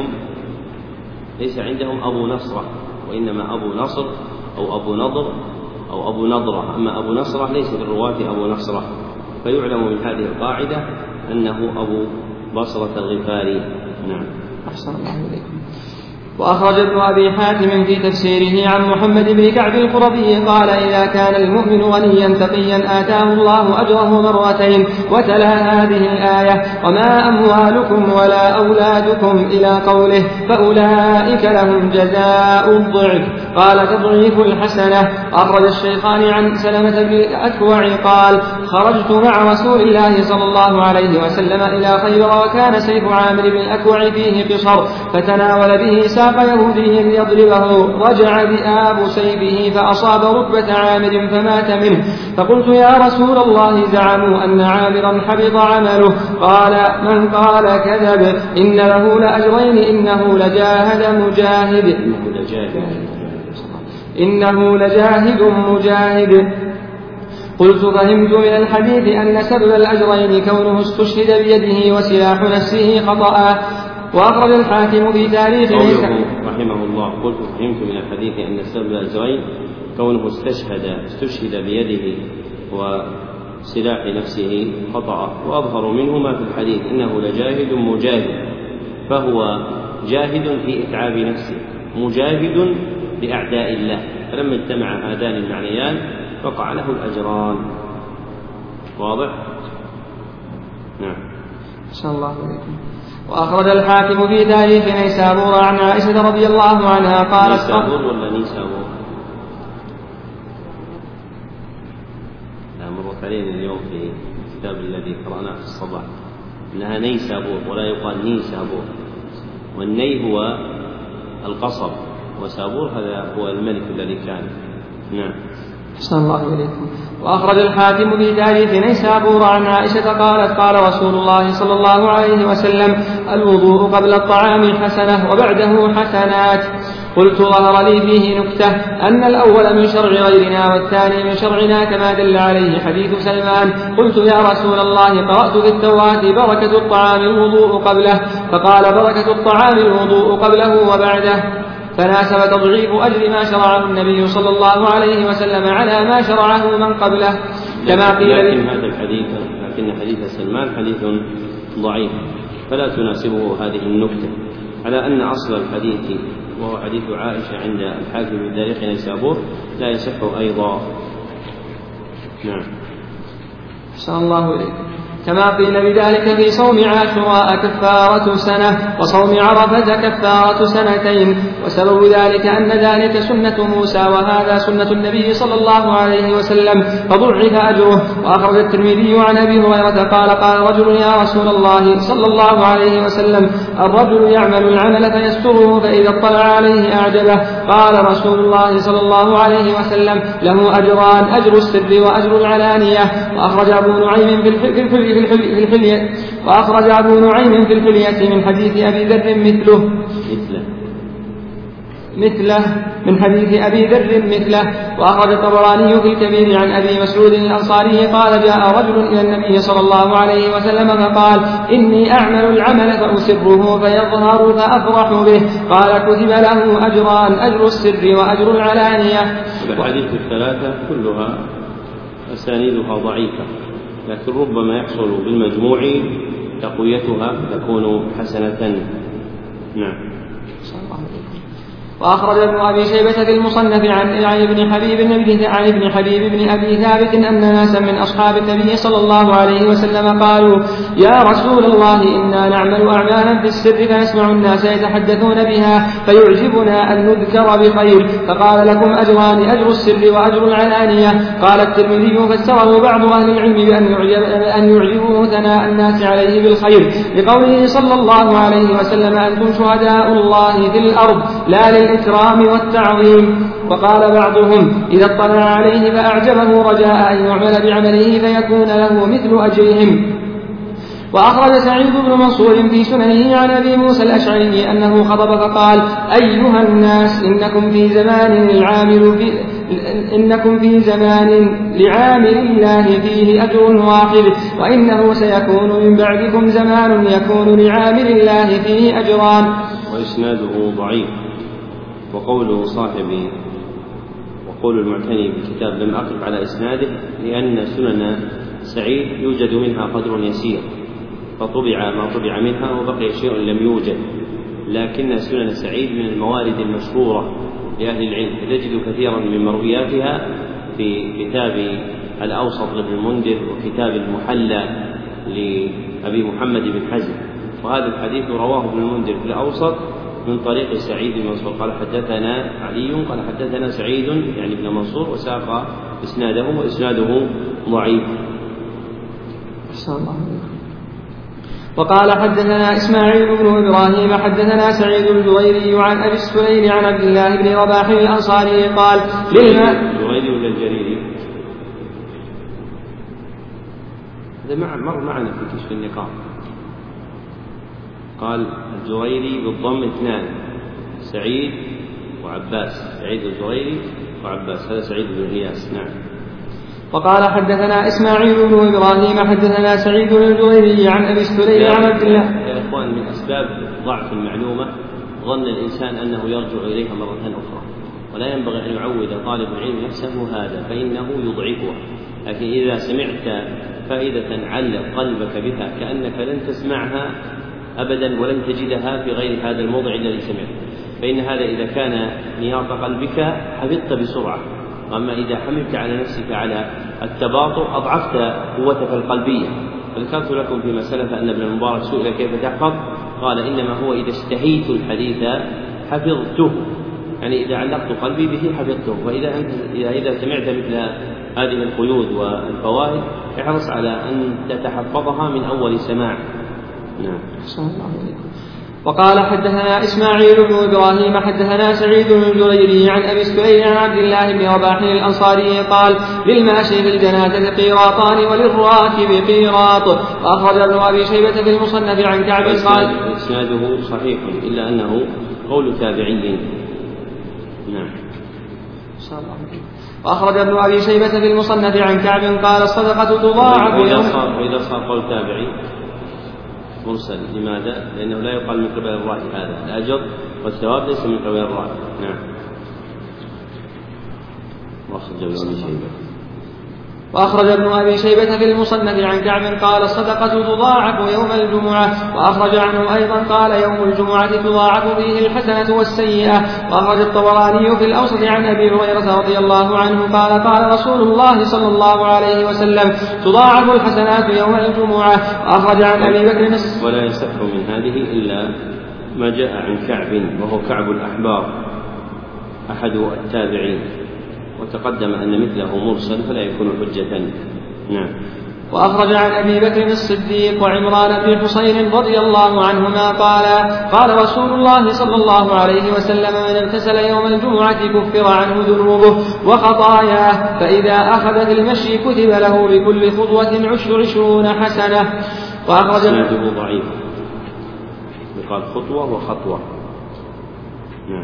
عندهم أبو نصرة، وإنما أبو نصر أو أبو نضر أو أبو نضرة. أما أبو نصرة ليس بالرواة أبو نصرة، فيعلم من هذه القاعدة أنه أبو بصرة الغفاري. نعم. أحسن الله إليكم. وأخرج ابن أبي حاتم في تفسيره عن محمد بن كعب القرظي قال: إذا كان المؤمن غنيا تقيا آتاه الله أجره مرتين، وتلا هذه الآية: وما أموالكم ولا أولادكم إلى قوله: فأولئك لهم جزاء الضعف. قال: تضعيف الحسنة. أخرج الشيخان عن سلمة بن الأكوع قال: خرجت مع رسول الله صلى الله عليه وسلم إلى خيبر، وكان سيف عامر بن الأكوع فيه قصر، فتناول به ساق يهودي ليضربه، رجع بآب سيفه فأصاب ركبة عامر فمات منه. فقلت: يا رسول الله، زعموا أن عامرا حبط عمله. قال: من قال كذب، إن له لأجرين، إنه لجاهد مجاهد. قلت: فهمت من الحديث أن سبب الأجرين كونه استشهد بيده وسلاح نفسه خطأ. وأخرج الحاكم في تاريخ رحمه الله: قلت فهمت من الحديث أن سبب الأجرين كونه استشهد بيده وسلاح نفسه خطأ. وأظهر منه ما في الحديث أنه لجاهد مجاهد، فهو جاهد في إتعاب نفسه، مجاهد بأعداء الله، فلما اجتمع هذان المعنيان وقع له الأجران. واضح؟ نعم. صلى الله عليكم. وأخرج الحاكم في تاريخ نيسابور عن عائشة رضي الله عنها قالت: نيسابور ولا نيسابور؟ لا، مرت علينا اليوم في الكتاب الذي قرأناه في الصباح أنها نيسابور ولا يقال نيسابور، والني هو القصب، وسابور هذا هو الملك الذي كان. نعم. أحسن الله إليكم. وأخرج الحاكم في تاريخ نيسابور عن عائشة قالت: قال رسول الله صلى الله عليه وسلم: الوضوء قبل الطعام حسنة وبعده حسنات. قلت: ظهر لي فيه نكتة، أن الأول من شرع غيرنا والثاني من شرعنا كما دل عليه حديث سلمان. قلت: يا رسول الله، قرأت في التوراة بركة الطعام الوضوء قبله، فقال: بركة الطعام الوضوء قبله وبعده. فناسب تضعيف أجر ما شرعه النبي صلى الله عليه وسلم على ما شرعه من قبله. كما قيل لكن حديث سلمان حديث ضعيف، فلا تناسبه هذه النكتة، على أن أصل الحديث وهو حديث عائشة عند الحاكم في تاريخ نيسابور لا يصح أيضا. نعم. أحسن الله إليكم. كما قيل بذلك في صوم عاشوراء كفارة سنة، وصوم عرفة كفارة سنتين، وسبب ذلك أن ذلك سنة موسى وهذا سنة النبي صلى الله عليه وسلم، فضعف أجره. وأخرج الترمذي عن أبي هريرة قال قال رجل يا رسول الله صلى الله عليه وسلم الرجل يعمل العمل فيستره فإذا اطلع عليه أعجبه. قال رسول الله صلى الله عليه وسلم له أجران، أجر السر وأجر العلانية. وأخرج أبو نعيم في الحلية من حديث أبي ذر من حديث أبي ذر مثله. وأخرج الطبراني في الكبير عن أبي مسعود الأنصاري قال جاء رجل إلى النبي صلى الله عليه وسلم فقال إني أعمل العمل فأسره فيظهر فأفرح به. قال كتب له أجران، أجر السر وأجر العلانية. الحديث الثلاثة كلها أسانيدها ضعيفة، لكن ربما يحصل بالمجموع تقويتها تكون حسنة. نعم. وأخرج ابن أبي شيبة في المصنف عن ابن حبيب بن أبي ثابت أن ناسا من أصحاب النبي صلى الله عليه وسلم قالوا يا رسول الله إنا نعمل أعمالا في السر فنسمع الناس يتحدثون بها فيعجبنا أن نذكر بخير، فقال لكم أجران، أجر السر وأجر العلانية. قال الترمذي فسره بعض أهل العلم بأن يعجبه ثناء الناس عليه بالخير لقوله صلى الله عليه وسلم أنتم شهداء الله في الأرض لا للإكرام والتعظيم. وقال بعضهم إذا اطلع عليه فأعجبه رجاء أن يعمل بعمله فيكون له مثل أجرهم. وأخرج سعيد بن منصور في سننه عن أبي موسى الأشعري أنه خطب فقال أيها الناس إنكم في زمان لعامل الله فيه أجر واحد، وإنه سيكون من بعدكم زمان يكون لعامل الله فيه أجران. وإسناده ضعيف. وقول صاحبي وقول المعتني بالكتاب لم أقف على إسناده لأن سنن سعيد يوجد منها قدر يسير فطبع ما طبع منها وبقي شيء لم يوجد، لكن سنن سعيد من الموارد المشهورة لأهل العلم، تجد كثيرا من مروياتها في كتاب الأوسط لابن المنذر وكتاب المحلى لأبي محمد بن حزم. وهذا الحديث رواه ابن المنذر في الأوسط من طريق سعيد بن منصور قال حدثنا علي قال حدثنا سعيد يعني ابن منصور وساق إسناده وإسناده ضعيف. وقال حدثنا إسماعيل بن إبراهيم حدثنا سعيد الجريري عن أبي السليل عن عبد الله بن رباح الأنصاري قال الجريري ولا الجريري؟ هذا مر معنا في كشف النقاط. قال الجريري بالضم اثنان سعيد وعباس، سعيد الجريري وعباس، هذا سعيد بن إياس. نعم. وقال حدثنا إسماعيل بن إبراهيم حدثنا سعيد الجريري عن أبي السليل عن عبد الله. يا إخوان من أسباب ضعف المعلومة ظن الإنسان أنه يرجع إليها مرة أخرى، ولا ينبغي أن يعود طالب العلم نفسه هذا فإنه يضعفها. لكن إذا سمعت فائدة علق قلبك بها كأنك لن تسمعها أبدا ولن تجدها في غير هذا الموضع الذي سمعت، فإن هذا إذا كان نياط قلبك حفظت بسرعة. أما إذا حملت على نفسك على التباطؤ أضعفت قوتك القلبية. فذكرت لكم فيما سلف أن ابن المبارك سئل كيف تحفظ قال إنما هو إذا اشتهيت الحديث حفظته، يعني إذا علقت قلبي به حفظته. فإذا سمعت مثل هذه القيود والفوائد احرص على أن تتحفظها من أول سماع. نعم. وقال حدثنا إسماعيل بن إبراهيم حدثنا سعيد الجريري عن أبي السليل عن عبد الله بن رباح الأنصاري قال للماشي في الجنازة قيراطان وللراكب قيراط. وأخرج ابن أبي شيبة في المصنف عن كعب قال إسناده صحيح إلا أنه قول تابعي. نعم. وأخرج ابن أبي شيبة في المصنف عن كعب قال الصدقة تضاعف وإذا صار قول تابعي مرسل. لماذا؟ لأنه لا يقال من قبل الراوي هذا، الأجر والثواب ليس من قبل الراوي. نعم. وأخرج ابن أبي شيبة في المصنف عن كعب قال الصدقة تضاعف يوم الجمعة. وأخرج عنه أيضا قال يوم الجمعة تضاعف فيه الحسنة والسيئة. وأخرج الطبراني في الأوسط عن أبي هريرة رضي الله عنه قال قال رسول الله صلى الله عليه وسلم تضاعف الحسنات يوم الجمعة. وأخرج عن أبي بكر ولا يصح من هذه إلا ما جاء عن كعب، وهو كعب الأحبار أحد التابعين، وتقدم أن مثله مرسل فلا يكون حجة. نعم. وأخرج عن أبي بكر الصديق وعمران بن حصين رضي الله عنهما قال رسول الله صلى الله عليه وسلم من اغتسل يوم الجمعة كفر عنه ذنوبه وخطاياه، فإذا أخذ في المشي كتب له بكل خطوة 20 حسنة. وأخرج سنده ضعيف، يقال خطوة وخطوة. نعم.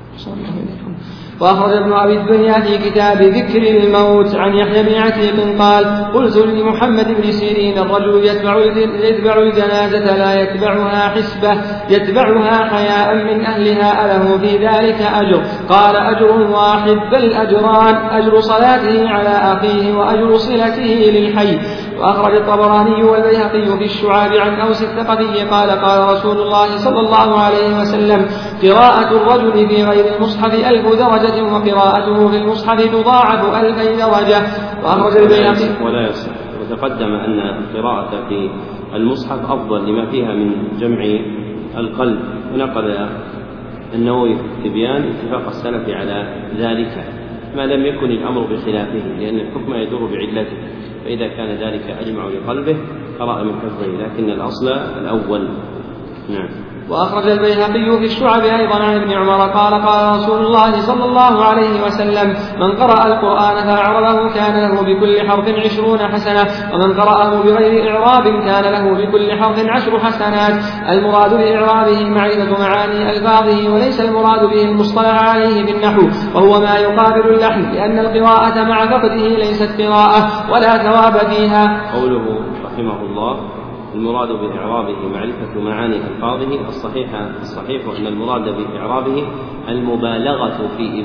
وأخرج ابن أبي الدنيا في كتاب ذكر الموت عن يحيى بن عتيق قال قلت لمحمد بن سيرين الرجل يتبع الجنازة لا يتبعها حسبة يتبعها حياء من أهلها أله في ذلك أجر؟ قال أجر واحد بل أجران، أجر صلاته على أخيه وأجر صلته للحي. وأخرج الطبراني والبيهقي في الشعاب عن أوس الثقفي قال قال رسول الله صلى الله عليه وسلم قراءة الرجل في غير المصحف 1000 درجة وقراءته في المصحف تضاعف 2000 درجة. وأخرج البيهقي ولا يصح. وتقدم أن القراءة في المصحف أفضل لما فيها من جمع القلب، ونقل النووي في التبيان اتفاق السلف على ذلك ما لم يكن الأمر بخلافه، لأن الحكم يدور بعلته، فإذا كان ذلك أجمع لقلبه قرأ من حفظه، لكن الأصل الأول. نعم. وأخرج البيهقي في الشعب أيضا عن ابن عمر قال قال رسول الله صلى الله عليه وسلم من قرأ القرآن فأعربه كان له بكل حرف 20 حسنة، ومن قرأه بغير إعراب كان له بكل حرف 10 حسنات. المراد بإعرابه معرفة معاني ألفاظه، وليس المراد به المصطلح عليه بالنحو، وهو ما يقابل اللحن، لأن القراءة مع فقده ليست قراءة ولا ثواب فيها. قوله رحمه الله المراد بإعرابه معرفة معاني ألفاظه، الصحيح أن المراد بإعرابه المبالغة في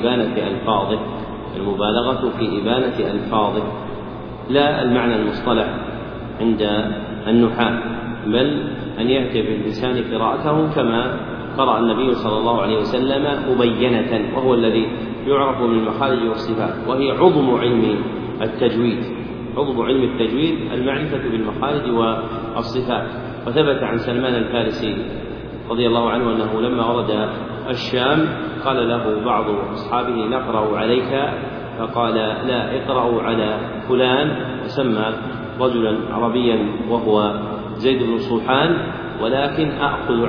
إبانة ألفاظه، لا المعنى المصطلح عند النحاة، بل أن يأتي باللسان قراءته كما قرأ النبي صلى الله عليه وسلم مبينة، وهو الذي يعرف من المخارج والصفات، وهي عظم علم التجويد. عضو علم التجويد المعرفة بالمخارج والصفات. وثبت عن سلمان الفارسي رضي الله عنه أنه لما ورد الشام قال له بعض أصحابه نقرأ عليك، فقال لا، اقرأوا على فلان، وسمى رجلا عربيا وهو زيد بن صوحان، ولكني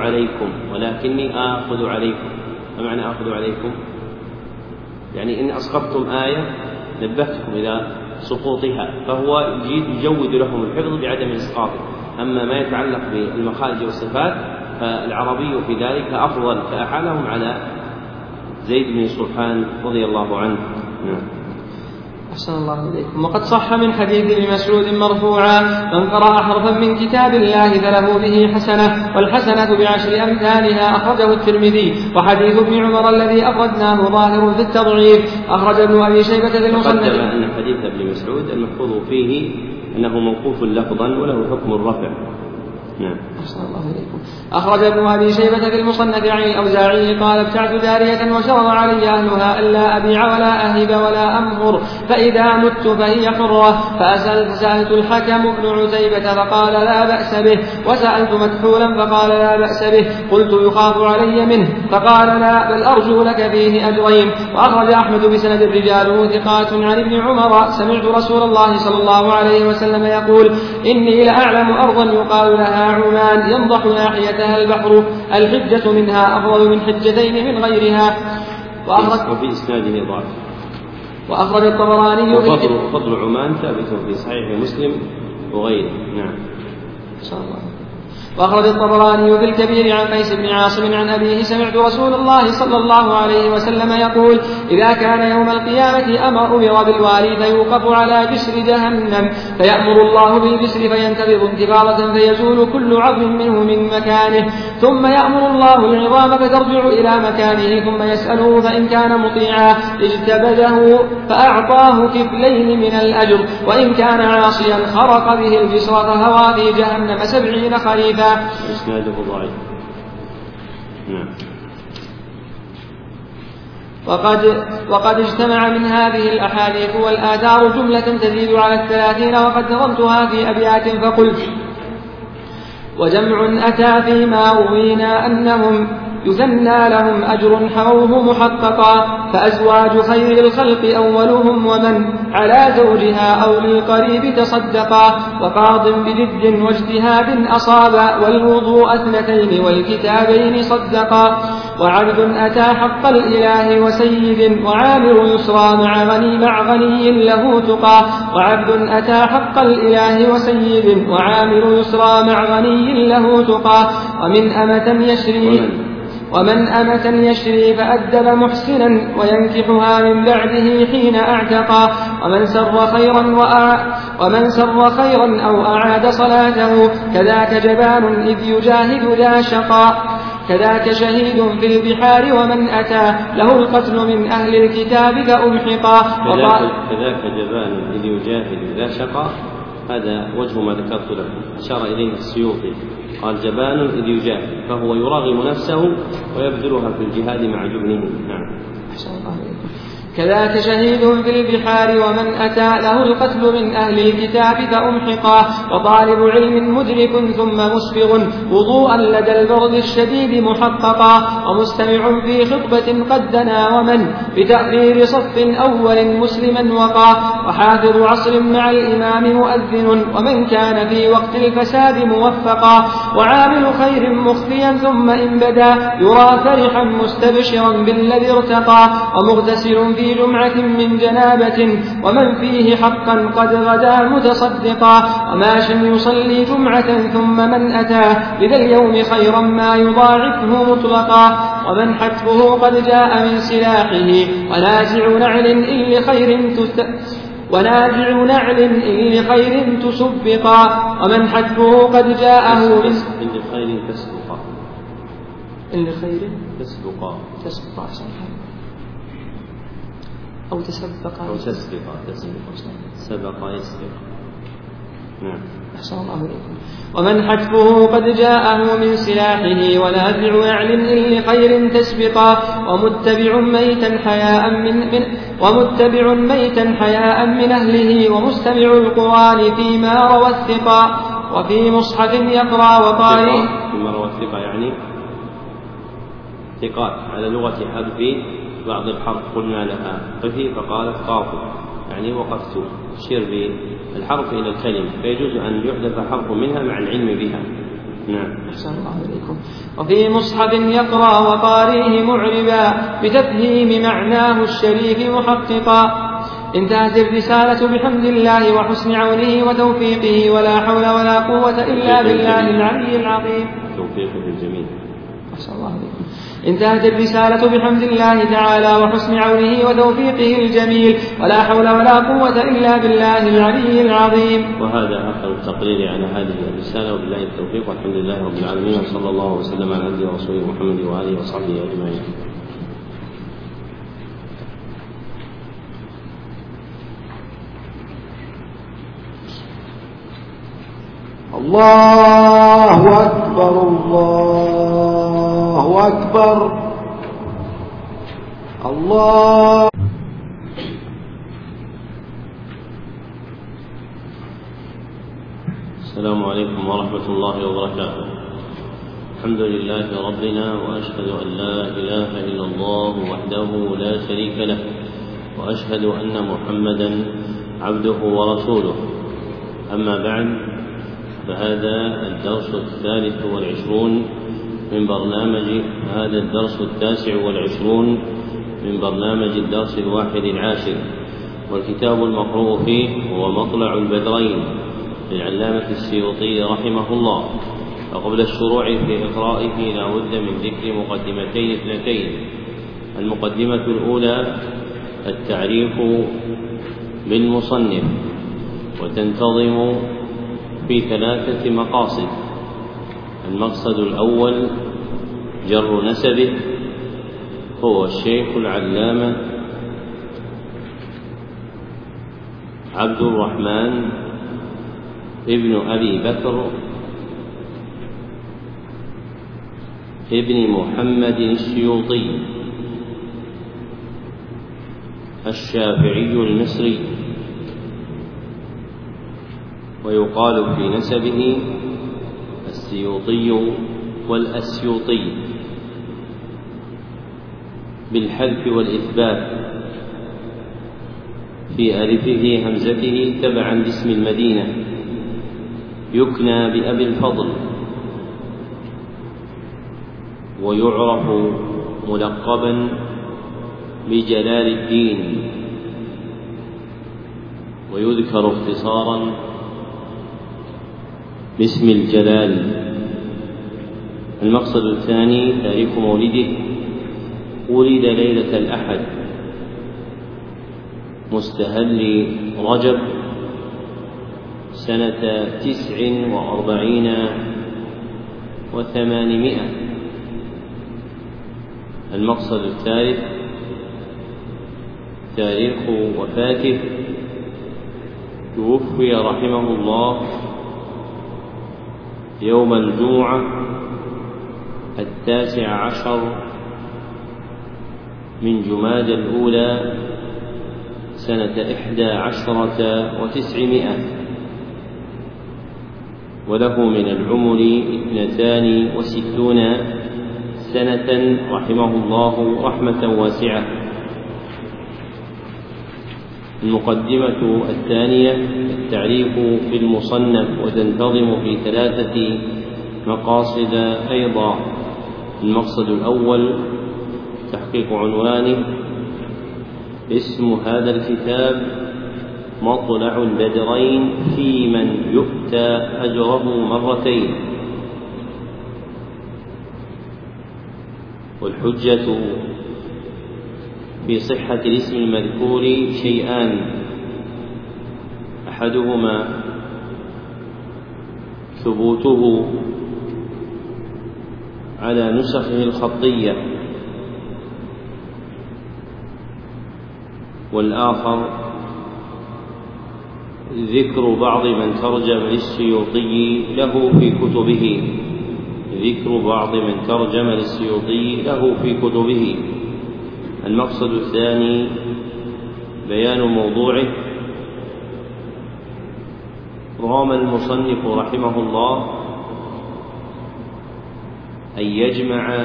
آخذ عليكم. ما معنى آخذ عليكم؟ يعني إن أسقطتم آية نبهتكم إلى سقوطها، فهو يجود لهم الحفظ بعدم إسقاطه. أما ما يتعلق بالمخارج والصفات فالعربي في ذلك أفضل، فأحالهم على زيد بن صوحان رضي الله عنه. أحسن الله إليكم. وقد صح من حديث ابن مسعود مرفوعا من قرأ حرفا من كتاب الله فله به حسنة، والحسنة ب10 أمثالها. أخرجه الترمذي. وحديث ابن عمر الذي أفردناه ظاهر في التضعيف. أخرج ابن أبي شيبة في المصنف. تقدم أن حديث ابن مسعود المحفوظ فيه أنه موقوف لفظا وله حكم الرفع. أحسن الله إليكم. أخرج ابن أبي شيبة في المصنف عن الأوزاعي قال ابتعت جارية وشرط علي أهلها ألا أبيع ولا أهب ولا أمهر، فإذا مت فهي حرة. فسألت الحكم بن عتيبة فقال لا بأس به، وسألت مكحولا فقال لا بأس به. قلت يخاف علي منه، فقال لا، بل أرجو لك فيه أجرين. وأخرج أحمد بسند رجاله ثقات عن ابن عمر سمعت رسول الله صلى الله عليه وسلم يقول إني لأعلم أرضا يقال لها عمان ينضح ناحيتها البحر، الحجة منها أفضل من حجتين من غيرها. وفي إسناده ضعف. وأخرج الطبراني فضل عمان ثابت في صحيح مسلم وغيره. نعم. إن شاء الله. وأخرج الطبراني في الكبير عن قيس بن عاصم عن أبيه سمعت رسول الله صلى الله عليه وسلم يقول إذا كان يوم القيامة أمر بالوالي فيوقف على جسر جهنم فيأمر الله بالجسر فينتفض انتفاضة فيزول كل عظم منه من مكانه ثم يأمر الله العظام فترجع إلى مكانه ثم يسأله فإن كان مطيعا اجتبده فأعطاه كفلين من الأجر وإن كان عاصيا خرق به الجسر فهوى في جهنم 70 خريفا. إسناده ضعيف. نعم. وقد اجتمع من هذه الأحاديث والآثار جملة تزيد على 30 وقد نظمتها في أبيات فقلت وجمع أتى فيما روينا أنهم يثنى لهم أجر حووه محققا فأزواج خير الخلق أولهم ومن على زوجها أو للقريب تصدقا وقاض بجد واجتهاد أصابا والوضوء 2 والكتابين صدقا وعبد أتى حق الإله وسيد وعامر يسرى مع غني له تقى وعبد أتى حق الإله وسيد وعامر يسرى مع غني له تقى ومن أمة يشري فأدب محسنا وينكحها من بعده حين أعتقى ومن سر خيرا أو أعاد صلاته كذاك جبان إذ يجاهد ذا شقى كذاك شهيد في البحار ومن أتى له القتل من أهل الكتاب فأمحقا كذاك جبان إذ يجاهد ذا شقى. هذا وجه ما ذكرت لكم أشار إليه السيوطي قال جبان إذ يجاهد فهو يراغم نفسه ويبذلها في الجهاد مع جبنه. نعم. كذاك شهيد في البحار ومن أتى له القتل من أهل الكتاب فأمحقا وطالب علم مدرك ثم مسبغ وضوءا لدى البرد الشديد محققا ومستمع في خطبة قد دنا ومن بتأخير صف أول مسلما وقا وحافظ عصر مع الإمام مؤذن ومن كان في وقت الفساد موفقا وعامل خير مخفيا ثم إن بدا يرى فرحا مستبشرا بالذي ارتقى ومغتسل في جمعة من جنابة ومن فيه حقا قد غدا متصدقا وماش يصلي جمعة ثم من أتاه لذا اليوم خيرا ما يضاعفه مطلقا ومن حتفه قد جاء من سلاحه ونازع نعل إن لخير تسبقا ومن حتفه قد جاءه من لخير تسبقا أو تسبق سبق يسبق. نعم. أحسن الله إليكم. ومن حتفه قد جاءه من سلاحه ونازع يعل إن لخير تسبقا ومتبع ميتا حياء من أهله ومستمع القرآن فيما روى الثقا وفي مصحف يقرأ وقارئ فيما روى الثقا يعني ثقات على لغة حذف بعض الحرف قلنا لها قفي فقالت قاف يعني وقفت تشير بالحرف إلى الكلمة فيجوز أن يحذف حرف منها مع العلم بها. نعم. أحسن الله عليكم. وفي مصحف يقرأ وقارئه معربا بتفهيم معناه الشريف محققا. انتهت الرسالة بحمد الله وحسن عونه وتوفيقه ولا حول ولا قوة إلا بالله العلي العظيم. توفيقه الجميل. أحسن الله عليكم. انتهت الرسالة بحمد الله تعالى وحسن عونه وتوفيقه الجميل ولا حول ولا قوة إلا بالله العلي العظيم. وهذا آخر التقرير على هذه الرسالة وبالله التوفيق والحمد لله رب العالمين وصلى الله وسلم على عبده ورسوله محمد وآله وصحبه أجمعين. الله أكبر الله أكبر الله. السلام عليكم ورحمة الله وبركاته. الحمد لله ربنا وأشهد أن لا إله إلا الله وحده لا شريك له وأشهد أن محمدا عبده ورسوله. أما بعد فهذا الدرس 23 من برنامج هذا الدرس 29 من برنامج الدرس 11 والكتاب المقروء فيه هو مطلع البدرين للعلامة السيوطي رحمه الله وقبل الشروع في إقرائه لا بد من ذكر مقدمتين اثنتين. المقدمة الأولى التعريف بالمصنف، وتنتظم في 3 مقاصد. المقصد الأول جر نسبه، هو الشيخ العلامة عبد الرحمن ابن أبي بكر ابن محمد السيوطي الشافعي المصري، ويقال في نسبه السيوطي والأسيوطي بالحذف والإثبات، في ألفه همزته تبعا لاسم المدينة، يكنى بأبي الفضل، ويعرف ملقبا بجلال الدين، ويذكر اختصارا باسم الجلال. المقصد الثاني تاريخ مولده، ولد ليلة الأحد مستهل رجب سنة 49 و800. المقصد الثالث تاريخ وفاته، توفي رحمه الله يوم الجمعة 19 من جمادى الأولى سنة 11 و900، وله من العمر 62 سنة رحمه الله رحمة واسعة. المقدمة الثانية التعريف بالمصنف، وتنتظم في 3 مقاصد أيضا. المقصد الأول تحقيق عنوانه، اسم هذا الكتاب مطلع البدرين في من يؤتى أجره 2 مرة. والحجة في صحة الاسم المذكور شيئان، أحدهما ثبوته على نسخه الخطية، والآخر ذكر بعض من ترجم للسيوطي له في كتبه. المقصد الثاني بيان موضوعه. رام المصنف رحمه الله أن يجمع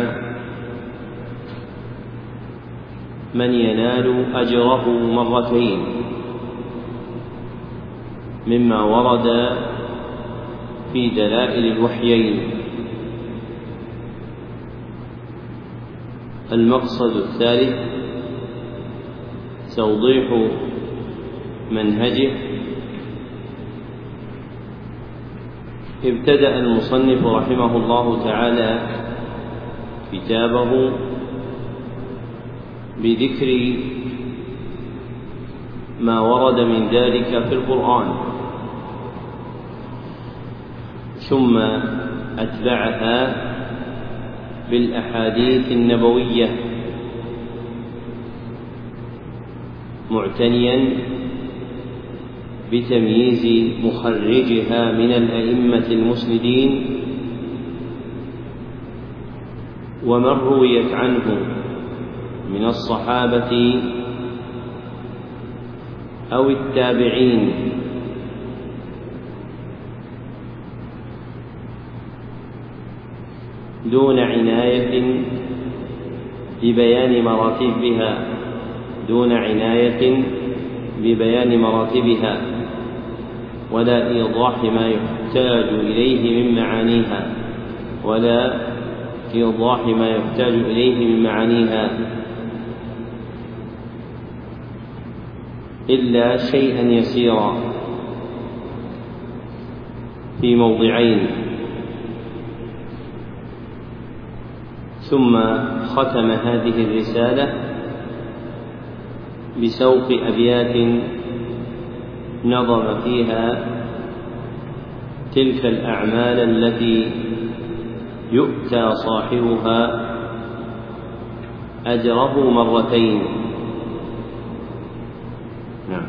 من ينال أجره 2 مما ورد في دلائل الوحيين. المقصد الثالث توضيح منهجه. ابتدأ المصنف رحمه الله تعالى كتابه بذكر ما ورد من ذلك في القرآن، ثم أتبعها بالأحاديث النبوية، معتنيا بتمييز مخرجها من الأئمة المسندين ومن رويت عنه من الصحابة أو التابعين، دون عناية ببيان مراتبها ولا إيضاح ما يحتاج إليه من معانيها إلا شيئا يسيرا في موضعين. ثم ختم هذه الرسالة بسوق أبيات نظم فيها تلك الأعمال التي يؤتى صاحبها أجره مرتين. نعم.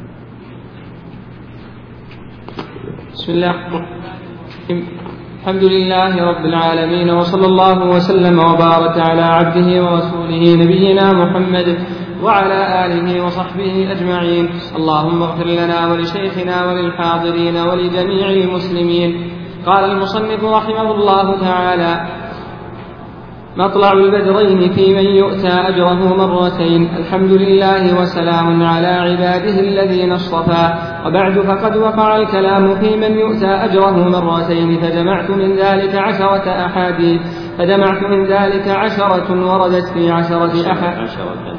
بسم الله الرحمن الرحيم. الحمد لله رب العالمين، وصلى الله وسلم وبارك على عبده ورسوله نبينا محمد وعلى آله وصحبه أجمعين. اللهم اغفر لنا ولشيخنا وللحاضرين ولجميع المسلمين. قال المصنف رحمه الله تعالى: مطلع البدرين في من يؤتى أجره مرتين. الحمد لله وسلام على عباده الذين اصطفى، وبعد فقد وقع الكلام في من يؤتى أجره مرتين، فجمعت من ذلك 10 أحاديث، وردت في 10 أحاديث،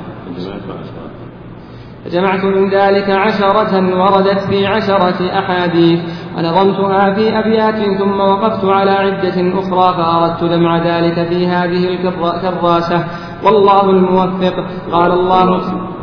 فجمعت من ذلك 10 وردت في 10 أحاديث، ونظمتها في أبيات، ثم وقفت على عدة أخرى فأردت جمع ذلك في هذه الكراسة، والله الموفق. قال الله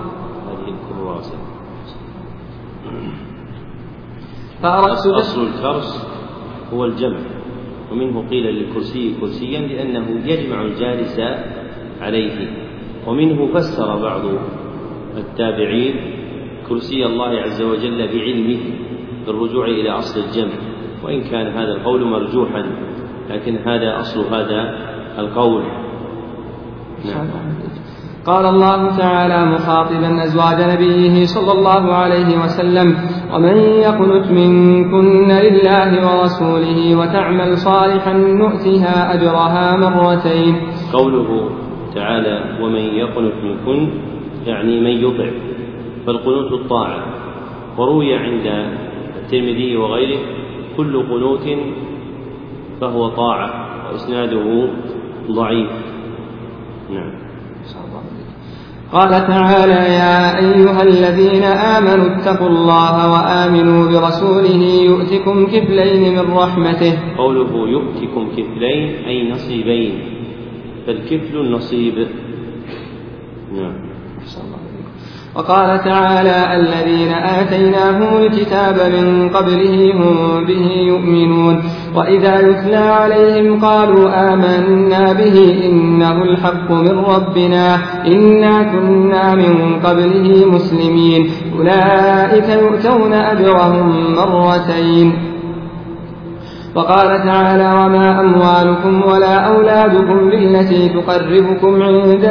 أصل الكرس هو الجمع، ومنه قيل للكرسي كرسيا لأنه يجمع الجالس عليه، ومنه فسر بعض التابعين كرسي الله عز وجل بعلمه بالرجوع إلى أصل الجمع، وإن كان هذا القول مرجوحا، لكن هذا أصل هذا القول. نعم. قال الله تعالى مخاطبا أزواج نبيه صلى الله عليه وسلم: ومن يقنت منكن لله ورسوله وتعمل صالحا نؤتها أجرها مرتين. قوله تعالى ومن يقنت منكن يعني من يطع، فالقنوت الطاعة، وروي عند الترمذي وغيره كل قنوت فهو طاعة، وإسناده ضعيف. نعم. قال تعالى: يا أيها الذين آمنوا اتقوا الله وآمنوا برسوله يؤتكم كفلين من رحمته. قوله يؤتكم كفلين أي نصيبين، فالكفل النصيب. نعم. وقال تعالى: الذين آتيناهم الكتاب من قبله هم به يؤمنون، وإذا يتلى عليهم قالوا آمنا به إنه الحق من ربنا إنا كنا من قبله مسلمين، أولئك يؤتون أجرهم مرتين. وقال تعالى: وما أموالكم ولا أولادكم بالتي تقربكم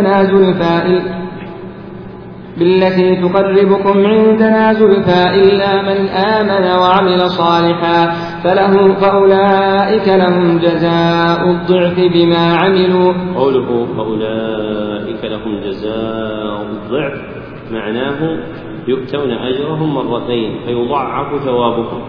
عندنا زلفى إلا من آمن وعمل صالحا فأولئك لهم جزاء الضعف بما عملوا. قوله فأولئك لهم جزاء الضعف معناه يؤتون أجرهم مرتين فيضاعف ثوابهم.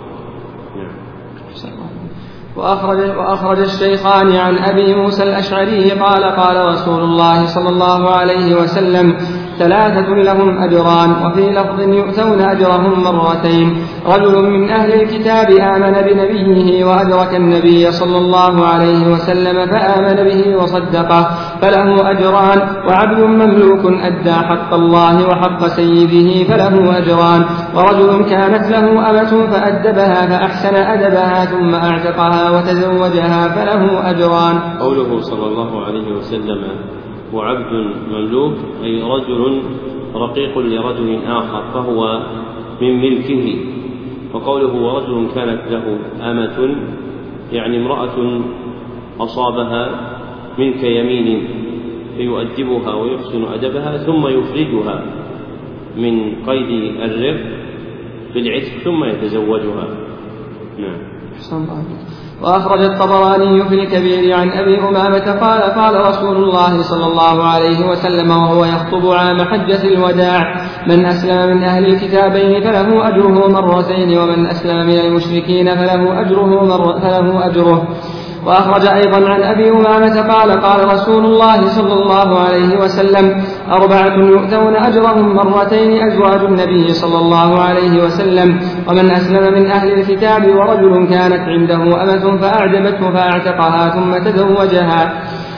وأخرج الشيخان عن أبي موسى الأشعري قال: قال رسول الله صلى الله عليه وسلم: 3 لهم أجران، وفي لفظ يؤتون أجرهم مرتين: رجل من أهل الكتاب آمن بنبيه وأدرك النبي صلى الله عليه وسلم فآمن به وصدقه فله أجران، وعبد مملوك أدى حق الله وحق سيده فله أجران، ورجل كانت له أمة فأدبها فأحسن أدبها ثم أعتقها وتزوجها فله أجران. قوله صلى الله عليه وسلم وعبد مملوك أي رجل رقيق لرجل آخر فهو من ملكه. وقوله ورجل كانت له أمة يعني امرأة أصابها ملك يمين فيؤدبها ويحسن أدبها ثم يخرجها من قيد الرق بالعتق ثم يتزوجها. نعم. وأخرج الطبراني في الكبير عن أبي أمامة قال: قال رسول الله صلى الله عليه وسلم وهو يخطب عام حجة الوداع: من أسلم من أهل الكتابين فله أجره مرتين، ومن أسلم من المشركين فله أجره. وأخرج أيضا عن أبي أمامة قال: قال رسول الله صلى الله عليه وسلم: 4 يؤتون أجرهم مرتين: أزواج النبي صلى الله عليه وسلم، ومن أسلم من أهل الكتاب، ورجل كانت عنده أمة فأعجبته فأعتقها ثم تزوجها.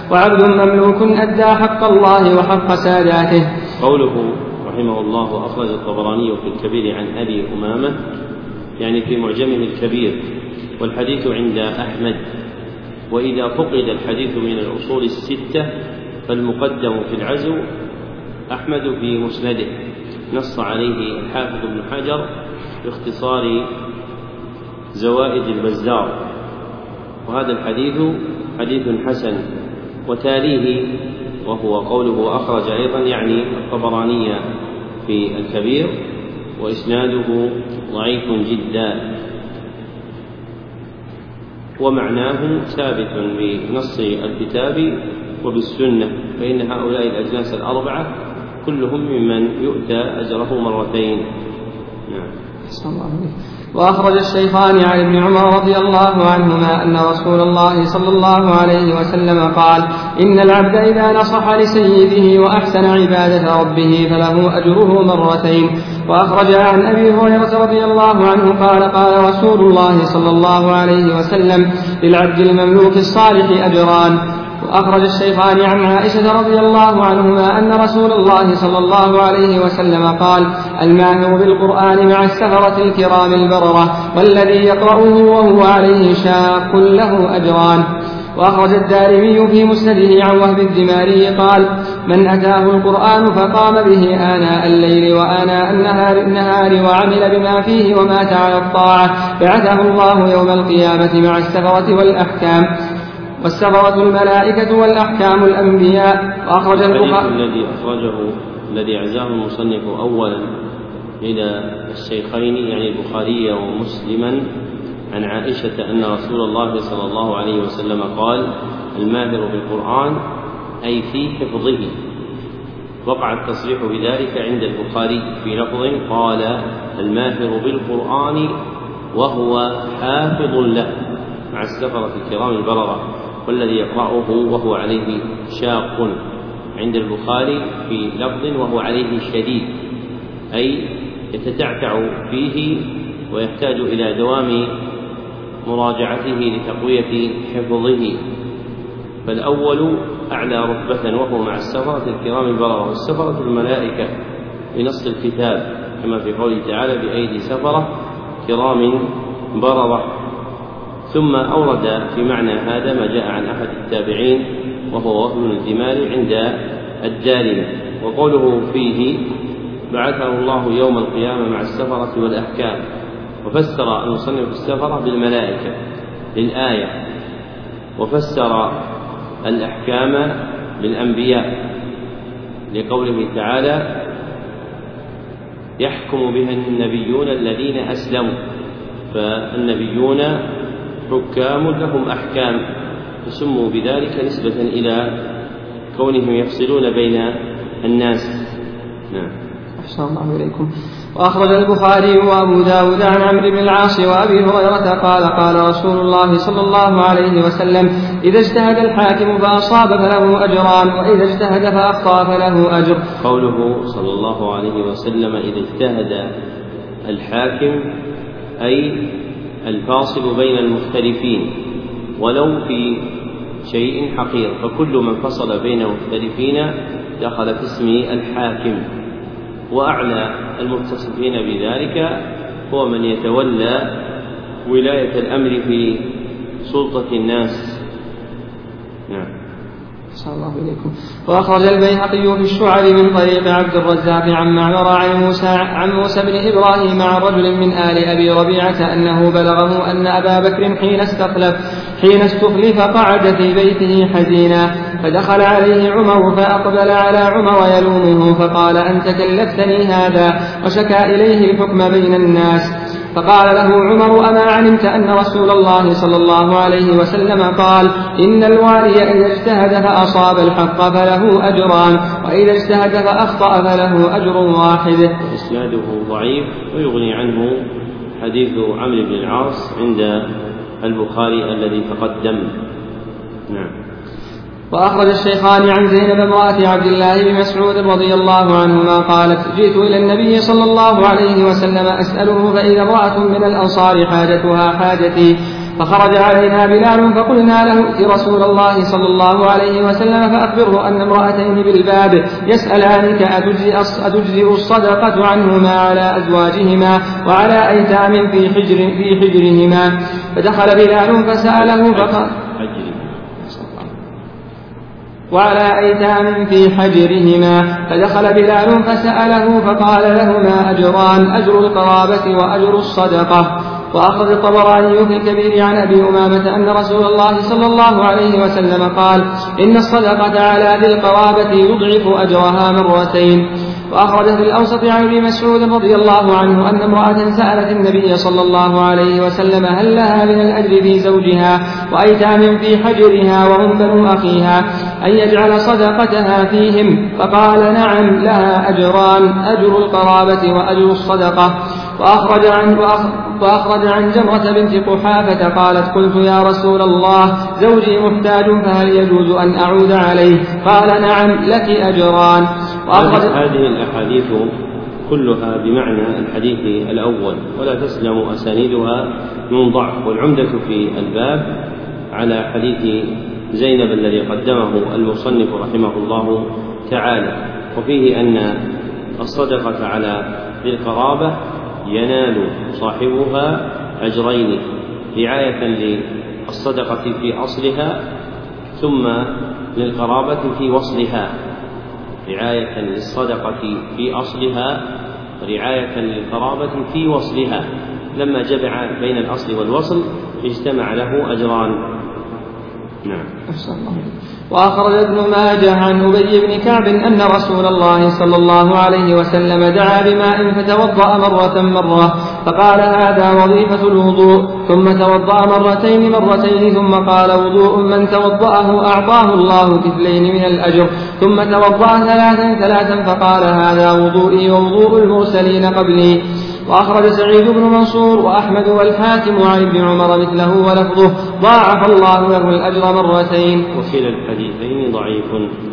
وعبد مملوك أدى حق الله وحق ساداته. قوله رحمه الله أخرج الطبراني في الكبير عن أبي أمامة يعني في معجمه الكبير، والحديث عند أحمد. وإذا فقد الحديث من الأصول الستة فالمقدم في العزو أحمد في مسنده، نص عليه الحافظ ابن حجر باختصار زوائد البزار، وهذا الحديث حديث حسن. وتاليه وهو قوله أخرج أيضا يعني الطبراني في الكبير، وإسناده ضعيف جدا، ومعناه ثابت بنص الكتاب وبالسنة، فإن هؤلاء الأجناس الأربعة كلهم ممن يؤتى أجره مرتين. نعم. وأخرج الشيخان عن ابن عمر رضي الله عنهما أن رسول الله صلى الله عليه وسلم قال: إن العبد إذا نصح لسيده وأحسن عبادة ربه فله أجره مرتين. وأخرج عن أبي هريرة رضي الله عنه قال: قال رسول الله صلى الله عليه وسلم: للعبد المملوك الصالح أجران. وأخرج الشيخان عن عائشة رضي الله عنهما أن رسول الله صلى الله عليه وسلم قال: الماهر بالقرآن مع السفرة الكرام البررة، والذي يقرأه وهو عليه شاق له أجران. وأخرج الدارمي في مسنده عن وهب الدماري قال: من أتاه القرآن فقام به آناء الليل وآناء النهار وعمل بما فيه ومات على الطاعة بعثه الله يوم القيامة مع السفرة والأحكام، والسفرة الملائكة والأحكام الأنبياء. وأخرج الحديث الذي عزاه المصنف أولا إلى الشيخين يعني البخاري ومسلما عن عائشة أن رسول الله صلى الله عليه وسلم قال: الماهر بالقرآن أي في حفظه. وقع التصريح بذلك عند البخاري في لفظ قال: الماهر بالقرآن وهو حافظ له مع السفرة الكرام البررة، والذي يقرأه وهو عليه شاق. عند البخاري في لفظ وهو عليه شديد، أي يتتعتع فيه ويحتاج إلى دوام مراجعته لتقوية حفظه. فالأول أعلى رتبة وهو مع السفرة الكرام البررة، والسفرة الملائكة بنص الكتاب كما في قوله تعالى: بأيدي سفرة كرام بررة. ثم أورد في معنى هذا ما جاء عن أحد التابعين وهو وهب الدماري عند الدارمي، وقوله فيه: بعثه الله يوم القيامة مع السفرة والأحكام. وفسر المصنف السفرة بالملائكة للآية، وفسر الأحكام بالأنبياء لقوله تعالى: يحكم بها النبيون الذين أسلموا. فالنبيون حكام لهم أحكام، فسموا بذلك نسبة إلى كونهم يفصلون بين الناس. نعم. أحسن الله إليكم. وأخرج البخاري وأبو داود عن عمرو بن العاص وأبي هريرة قال: قال رسول الله صلى الله عليه وسلم: إذا اجتهد الحاكم فأصاب فله أجران، وإذا اجتهد فأخطأ فله أجر. قوله صلى الله عليه وسلم إذا اجتهد الحاكم أي الفاصل بين المختلفين ولو في شيء حقير، فكل من فصل بين مختلفين دخل في اسم الحاكم. وأعلى المتصفين بذلك هو من يتولى ولاية الأمر في سلطة الناس. نعم. صلى الله عليكم. وأخرج البيهقي في الشعب من طريق عبد الرزاق عن معمر عن موسى بن إبراهيم عن رجل من آل أبي ربيعة أنه بلغه أن أبا بكر حين استخلف قعد في بيته حزينا، فدخل عليه عمر فأقبل على عمر يلومه فقال: أنت كلفتني هذا، وشكى إليه الحكم بين الناس. فقال له عمر: أما علمت أن رسول الله صلى الله عليه وسلم قال: إن الوالي إذا اجتهد فأصاب الحق فله أجران، وإذا اجتهد فأخطأ فله أجر واحد. إسناده ضعيف، ويغني عنه حديث عمرو بن العاص عند البخاري الذي تقدم. نعم. وأخرج الشيخان عن زينب امرأة عبد الله بن مسعود رضي الله عنهما قالت: جئت إلى النبي صلى الله عليه وسلم أسأله، فإذا امرأة من الأنصار حاجتها حاجتي، فخرج علينا بلال فقلنا له ائت رسول الله صلى الله عليه وسلم فأخبره أن امرأتين بالباب يسألانك أتجزئ الصدقة عنهما على أزواجهما وعلى أيتام في حجرهما. فدخل بلال فسأله فقال وعلى أيتام في حجرهما. فدخل بلال فسأله فقال لهما أجران، أجر القرابة وأجر الصدقة. وأخرج الطبراني في الكبير عن أبي أمامة أن رسول الله صلى الله عليه وسلم قال إن الصدقة على ذي القرابة يضعف أجرها مرتين. وأخرج في الأوسط عن ابن مسعود رضي الله عنه أن امرأة سألت النبي صلى الله عليه وسلم هل لها من الأجر في زوجها وأيتام في حجرها وهم بنو أخيها أن يجعل صدقتها فيهم؟ فقال نعم لها أجران، أجر القرابة وأجر الصدقة. وأخرج عن جمرة بنت قحافة قالت قلت يا رسول الله زوجي محتاج فهل يجوز أن أعود عليه؟ قال نعم لك أجران. هذه الأحاديث كلها بمعنى الحديث الأول ولا تسلم أسانيدها من ضعف، والعمدة في الباب على حديث زينب الذي قدمه المصنف رحمه الله تعالى، وفيه أن الصدقة على ذي القرابة ينال صاحبها أجرين، رعاية للصدقة في أصلها ثم للقرابة في وصلها، رعاية للصدقة في أصلها رعاية للقرابة في وصلها. لما جمع بين الأصل والوصل اجتمع له أجران. نعم. وأخرج ابن ماجه عن أبي بن كعب أن رسول الله صلى الله عليه وسلم دعا بماء فتوضأ مرة فقال هذا وظيفة الوضوء، ثم توضأ مرتين ثم قال وضوء من توضأه أعطاه الله كفلين من الأجر، ثم توضأ ثلاثا فقال هذا وضوئي ووضوء المرسلين قبلي. وأخرج سعيد بن منصور وأحمد والحاكم عن ابن عمر مثله ولفظه ضاعف الله له الأجر مرتين. وكلا الحديثين ضعيف.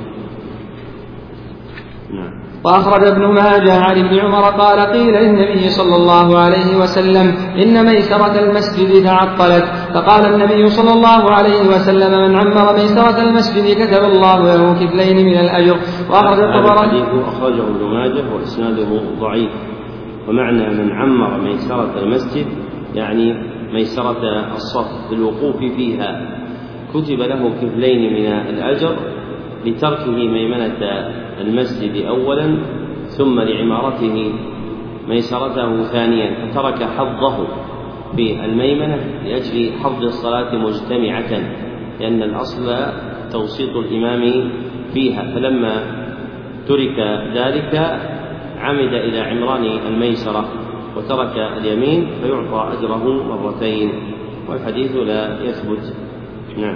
نعم. وأخرج ابن ماجه عن ابن عمر قال قيل للنبي صلى الله عليه وسلم إن ميسرة المسجد تعطلت، فقال النبي صلى الله عليه وسلم من عمر ميسرة المسجد كتب الله له كفلين من الأجر. وأخرج الحديث أخرجه ابن ماجه وإسناده ضعيف. ومعنى من عمر ميسرة المسجد يعني ميسرة الصف بالوقوف فيها كتب له كفلين من الأجر لتركه ميمنة المسجد أولا ثم لعمارته ميسرته ثانيا، فترك حظه في الميمنة لأجل حظ الصلاة مجتمعة، لأن الأصل توسيط الإمام فيها، فلما ترك ذلك عمد إلى عمران الميسرة وترك اليمين فيعطى أجره مرتين، والحديث لا يثبت. نعم.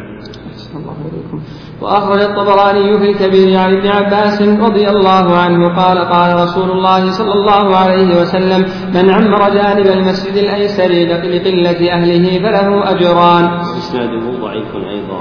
وأخرج الطبراني في الكبير عن ابن عباس رضي الله عنه قال قال رسول الله صلى الله عليه وسلم من عمر جانب المسجد الأيسر لقلة أهله فله أجران. إسناده ضعيف أيضا.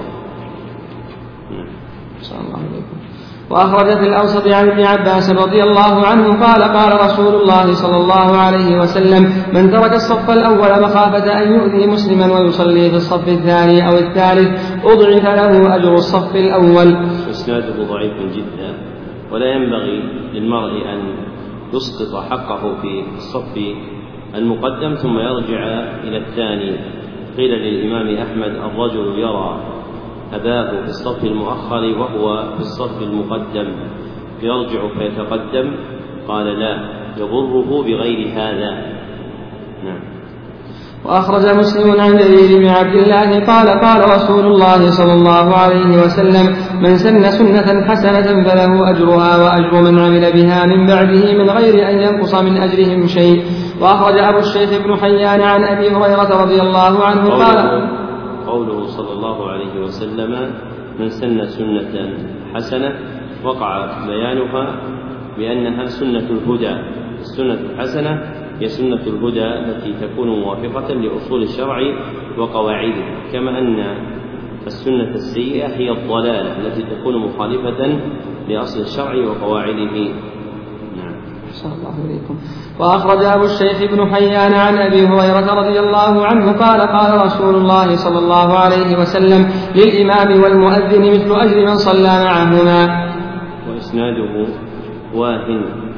وأخرج في الأوسط عن ابن عباس رضي الله عنه قال قال رسول الله صلى الله عليه وسلم من ترك الصف الأول مخافة أن يؤذي مسلما ويصلي في الصف الثاني أو الثالث أضعف له أجر الصف الأول. إسناده ضعيف جدا، ولا ينبغي للمرء أن يسقط حقه في الصف المقدم ثم يرجع إلى الثاني. قيل للإمام أحمد الرجل يرى أباه في الصف المؤخر وهو في الصف المقدم يرجع فيتقدم، قال لا يضره بغير هذا. نعم. وأخرج مسلم عن جرير بن عبد الله قال قال رسول الله صلى الله عليه وسلم من سن سنة حسنة فله أجرها وأجر من عمل بها من بعده من غير أن ينقص من أجرهم شيء. وأخرج أبو الشيخ بن حيان عن أبي هريرة رضي الله عنه قال قوله صلى الله عليه وسلم من سن سنة حسنة وقع بيانها بأنها سنة الهدى. السنة الحسنة هي سنة الهدى التي تكون موافقة لأصول الشرع وقواعده، كما أن السنة السيئة هي الضلالة التي تكون مخالفة لأصل الشرع وقواعده. نعم. صلى الله عليكم. وأخرج أبو الشيخ بن حيان عن أبي هريرة رضي الله عنه قال قال رسول الله صلى الله عليه وسلم للإمام والمؤذن مثل أجر من صلى معهما. وإسناده واهن.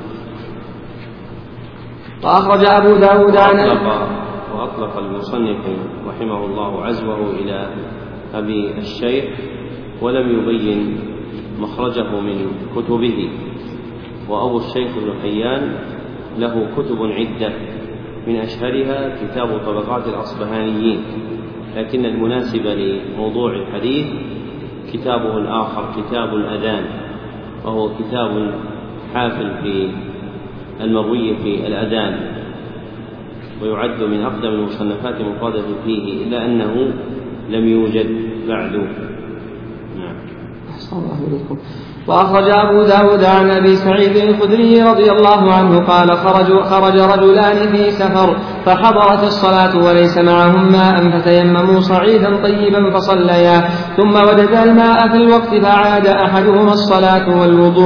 وأخرج أبو داود عن وأطلق المصنف رحمه الله عزوه إلى أبي الشيخ ولم يبين مخرجه من كتبه. وأبو الشيخ بن حيان له كتب عدة من أشهرها كتاب طبقات الأصبهانيين، لكن المناسب لموضوع الحديث كتابه الآخر كتاب الأذان، وهو كتاب حافل في المروي في الأذان، ويعد من أقدم المصنفات المفردة فيه، إلا أنه لم يوجد بعد. نعم. أحسن الله إليكم. وأخرج أبو داود عن أبي سعيد الخدري رضي الله عنه قال خرج رجلان في سفر فحضرت الصلاة وليس معهم ماء فتيمموا صعيدا طيبا فصليا، ثم وجدا الماء في الوقت فأعاد أحدهما الصلاة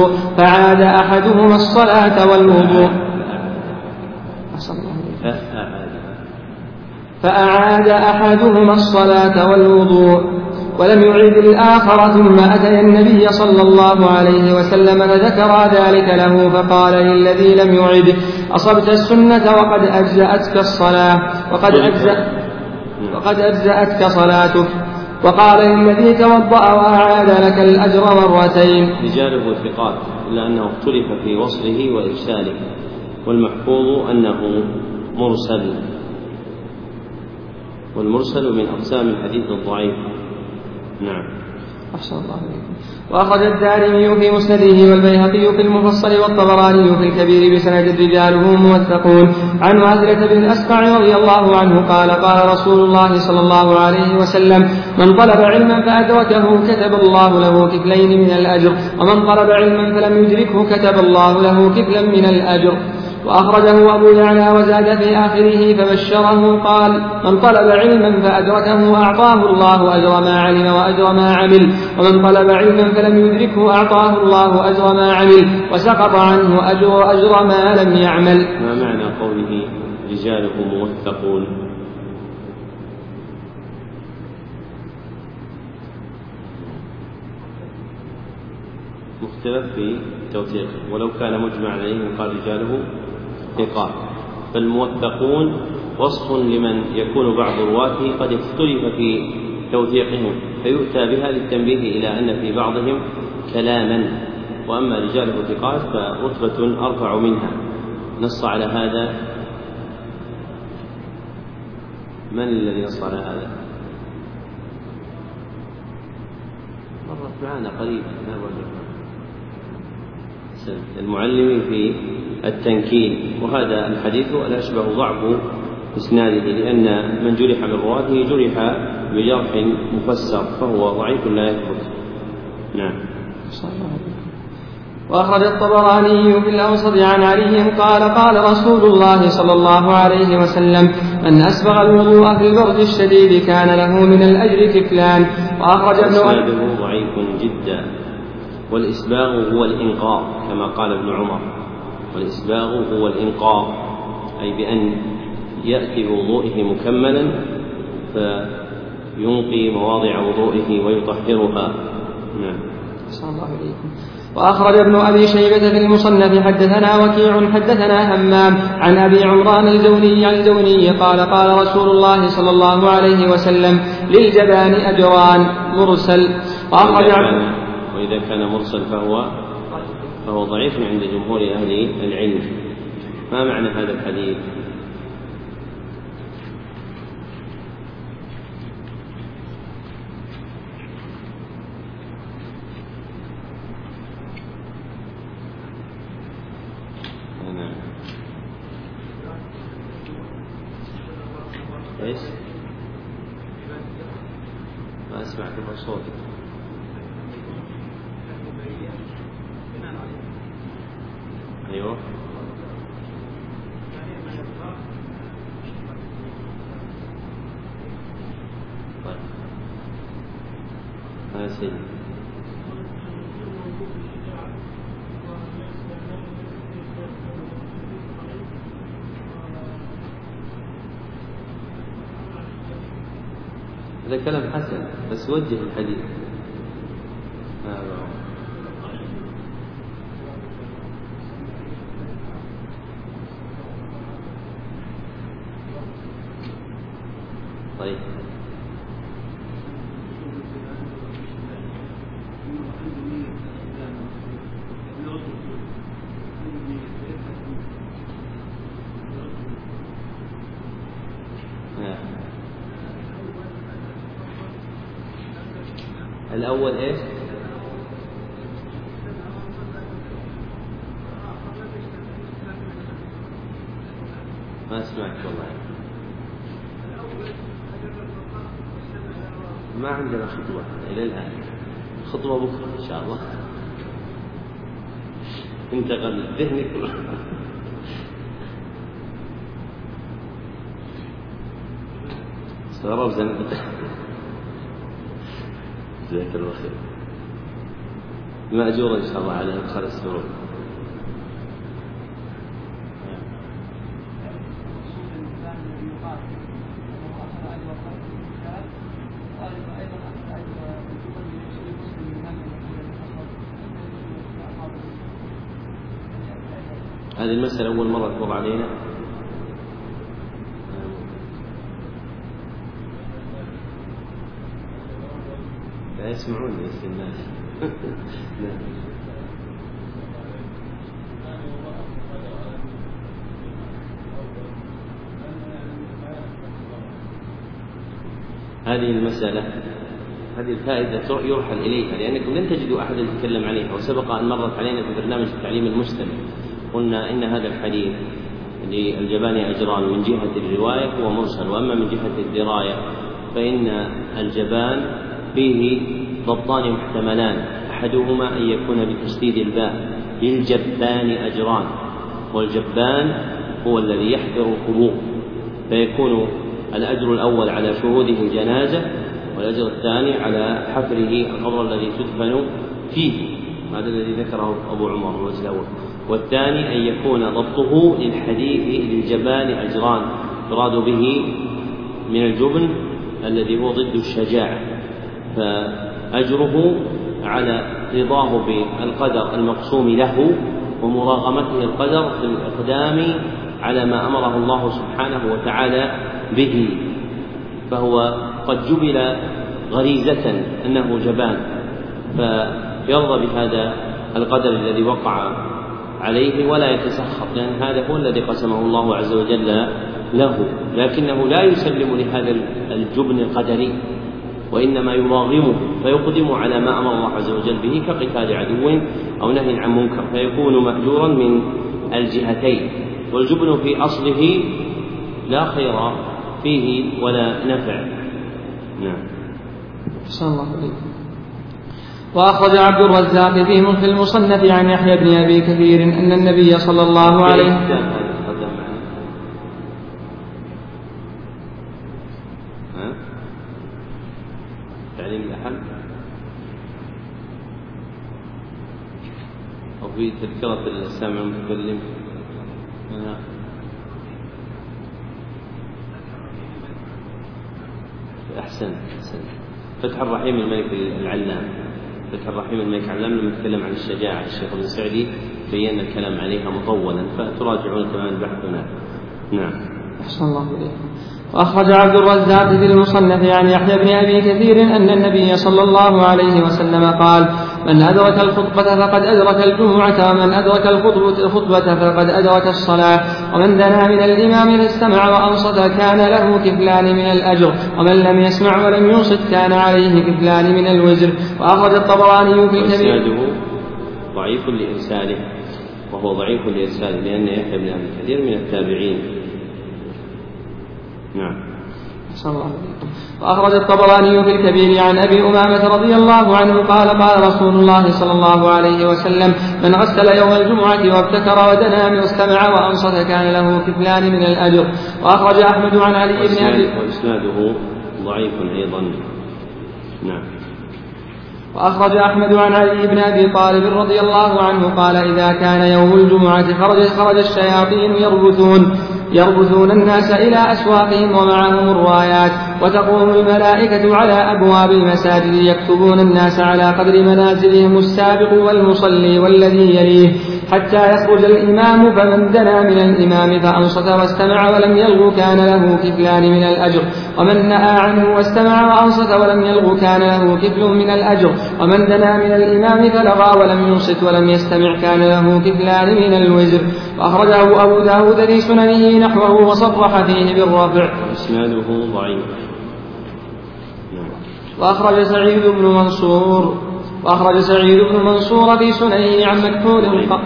والوضوء فأعاد أحدهما الصلاة والوضوء ولم يعد الآخر، ثم أتي النبي صلى الله عليه وسلم فذكر ذلك له فقال للذي لم يعد أصبت السنة وقد أجزأتك صلاتك، وقال للذي توضأ وأعاد لك الأجر مرتين. رجاله ثقات إلا أنه اختلف في وصله وإرساله، والمحفوظ أنه مرسل، والمرسل من أقسام الحديث الضعيف. نعم. أحسن الله عليكم. وأخرج الدارمي في مسنده والبيهقي في المفصل والطبراني في الكبير بسند رجاله موثقون عن واثلة بن الأسقع رضي الله عنه قال قال رسول الله صلى الله عليه وسلم من طلب علما فأدركه كتب الله له كفلين من الأجر، ومن طلب علما فلم يدركه كتب الله له كفلا من الأجر. وأخرجه أبو يعلى وزاد في آخره فبشره قال من طلب علما فأدركه أعطاه الله أجر ما علم وأجر ما عمل، ومن طلب علما فلم يدركه أعطاه الله أجر ما عمل وسقط عنه أجر ما لم يعمل. ما معنى قوله رجاله موثقون؟ مختلف في توثيقه، ولو كان مجمع عليه قال رجاله ثقات، فالموثقون وصف لمن يكون بعض رواته قد اختلف في توثيقهم فيؤتى بها للتنبيه إلى أن في بعضهم كلاما، وأما رجاله ثقات فرتبة أرفع منها. نص على هذا من الذي نص على هذا؟ مرت معنا قريبا المعلم في التنكيل، وهذا الحديث الأشبه ضعف إسناده، لأن من جرح من رواته جرح بجرح مفسر فهو ضعيف لا يثبت. نعم. وأخرج الطبراني في الأوسط عن علي قال قال رسول الله صلى الله عليه وسلم من أسبغ الوضوء في البرد الشديد كان له من الأجر كفلان. وأخرج إسناده ضعيف جدا، والإسباغ هو الإنقاء كما قال ابن عمر، والإسباغ هو الإنقاء أي بأن يأتي بوضوئه مكملا فينقي مواضع وضوئه ويطهرها. نعم. صلى الله عليكم. وأخرج ابن أبي شيبة في المصنف حدثنا وكيع حدثنا همام عن أبي عمران الجوني قال قال رسول الله صلى الله عليه وسلم للجبان أجران مرسل. وإذا كان مرسل فهو ضعيف عند جمهور أهل العلم. ما معنى هذا الحديث؟ ايش؟ ما اسمعك بصوت. ايوه. طيب. هذا سيد. هذا كلام حسن بس وجه الحديث. طيب الأول إيش؟ ما سمعت والله. ما عندنا خطوة إلى الآن، خطوة بكرة إن شاء الله. انتقل ذهنك استغرب زين. جزاك الله خير. مأجورا إن شاء الله على إدخال السرور. هذه المسألة أول مرة تمر علينا. لا يسمعون بس الناس. هذه المسألة، هذه الفائدة يرحل إليها، لأنكم لن تجدوا أحدا يتكلم عليها، وسبق أن مرت علينا في برنامج التعليم المستمع. قلنا إن هذا الحديث للجبان أجران، من جهة الرواية هو مرسل، وأما من جهة الدراية فإن الجبان فيه ضبطان محتملان، أحدهما أن يكون بتشديد الباء، للجبان أجران، والجبان هو الذي يحضر القبور، فيكون الأجر الأول على شهوده الجنازة، والأجر الثاني على حفره القبر الذي تدفن فيه. هذا الذي ذكره أبو عمر الوزلاوي. والثاني أن يكون ضبطه للحديث للجبان أجران، يراد به من الجبن الذي هو ضد الشجاعة، فأجره على رضاه بالقدر المقسوم له ومراغمته القدر في الإقدام على ما أمره الله سبحانه وتعالى به، فهو قد جبل غريزة أنه جبان، فيرضى بهذا القدر الذي وقع عليه ولا يتسخط، لأن هذا هو الذي قسمه الله عز وجل له، لكنه لا يسلم لهذا الجبن القدري، وإنما يراغمه فيقدم على ما أمر الله عز وجل به كقتال عدو أو نهي عن منكر، فيكون مأجورا من الجهتين. والجبن في أصله لا خير فيه ولا نفع. نعم. وأخرج عبد الرزاق في المصنف عن يحيى بن أبي كثير أن النبي صلى الله عليه وسلم تعليم الأحد أو في تذكرة السامع المتكلم. أحسن فتح الرحيم الملك العلام، فتح الرحيم الملك العلام لما يتكلم عن الشجاعة الشيخ ابن سعدي بين الكلام عليها مطولا، فتراجعون كمان بحثنا. نعم. أحسن الله إليك. وأخرج عبد الرزاق في المصنف عن يحيى بن أبي كثير أن النبي صلى الله عليه وسلم قال: من أدرك الخطبة فقد أدرك الجمعة، ومن أدرك الخطبة فقد أدرك الصلاة، ومن دنا من الإمام فاستمع وأنصت كان له كفلان من الأجر، ومن لم يسمع ولم ينصت كان عليه كفلان من الوزر. وأخرج الطبراني في الكبير. وإسناده ضعيف لإرساله، وهو ضعيف لإرساله لأن يحيى بن أبي كثير من التابعين. نعم. وأخرج الطبراني في الكبير عن أبي أمامة رضي الله عنه قال: قال رسول الله صلى الله عليه وسلم: من غسل يوم الجمعة وابتكر ودنا واستمع وأنصت كان له كفلان من الأجر. وأخرج أحمد عن علي بن أبي وإسناده ضعيف أيضا. نعم. وأخرج أحمد عن علي بن أبي طالب رضي الله عنه قال: إذا كان يوم الجمعة خرج الشياطين يربثون يربثون الناس إلى أسواقهم ومعهم الرايات، وتقوم الملائكة على أبواب المساجد يكتبون الناس على قدر منازلهم السابق والمصلي والذي يليه، حتى يخرج الإمام، فمن دنا من الإمام فأنصت واستمع ولم يلغ كان له كفلان من الأجر، ومن نأى عنه واستمع وأنصت ولم يلغ كان له كفل من الأجر، ومن دنا من الإمام فلغى ولم ينصت ولم يستمع كان له كفلان من الوزر. وأخرجه أبو داود في سننه نحوه وصرح فيه بالرفع. إسناده ضعيف. وأخرج سعيد بن منصور في سننه عن مكحول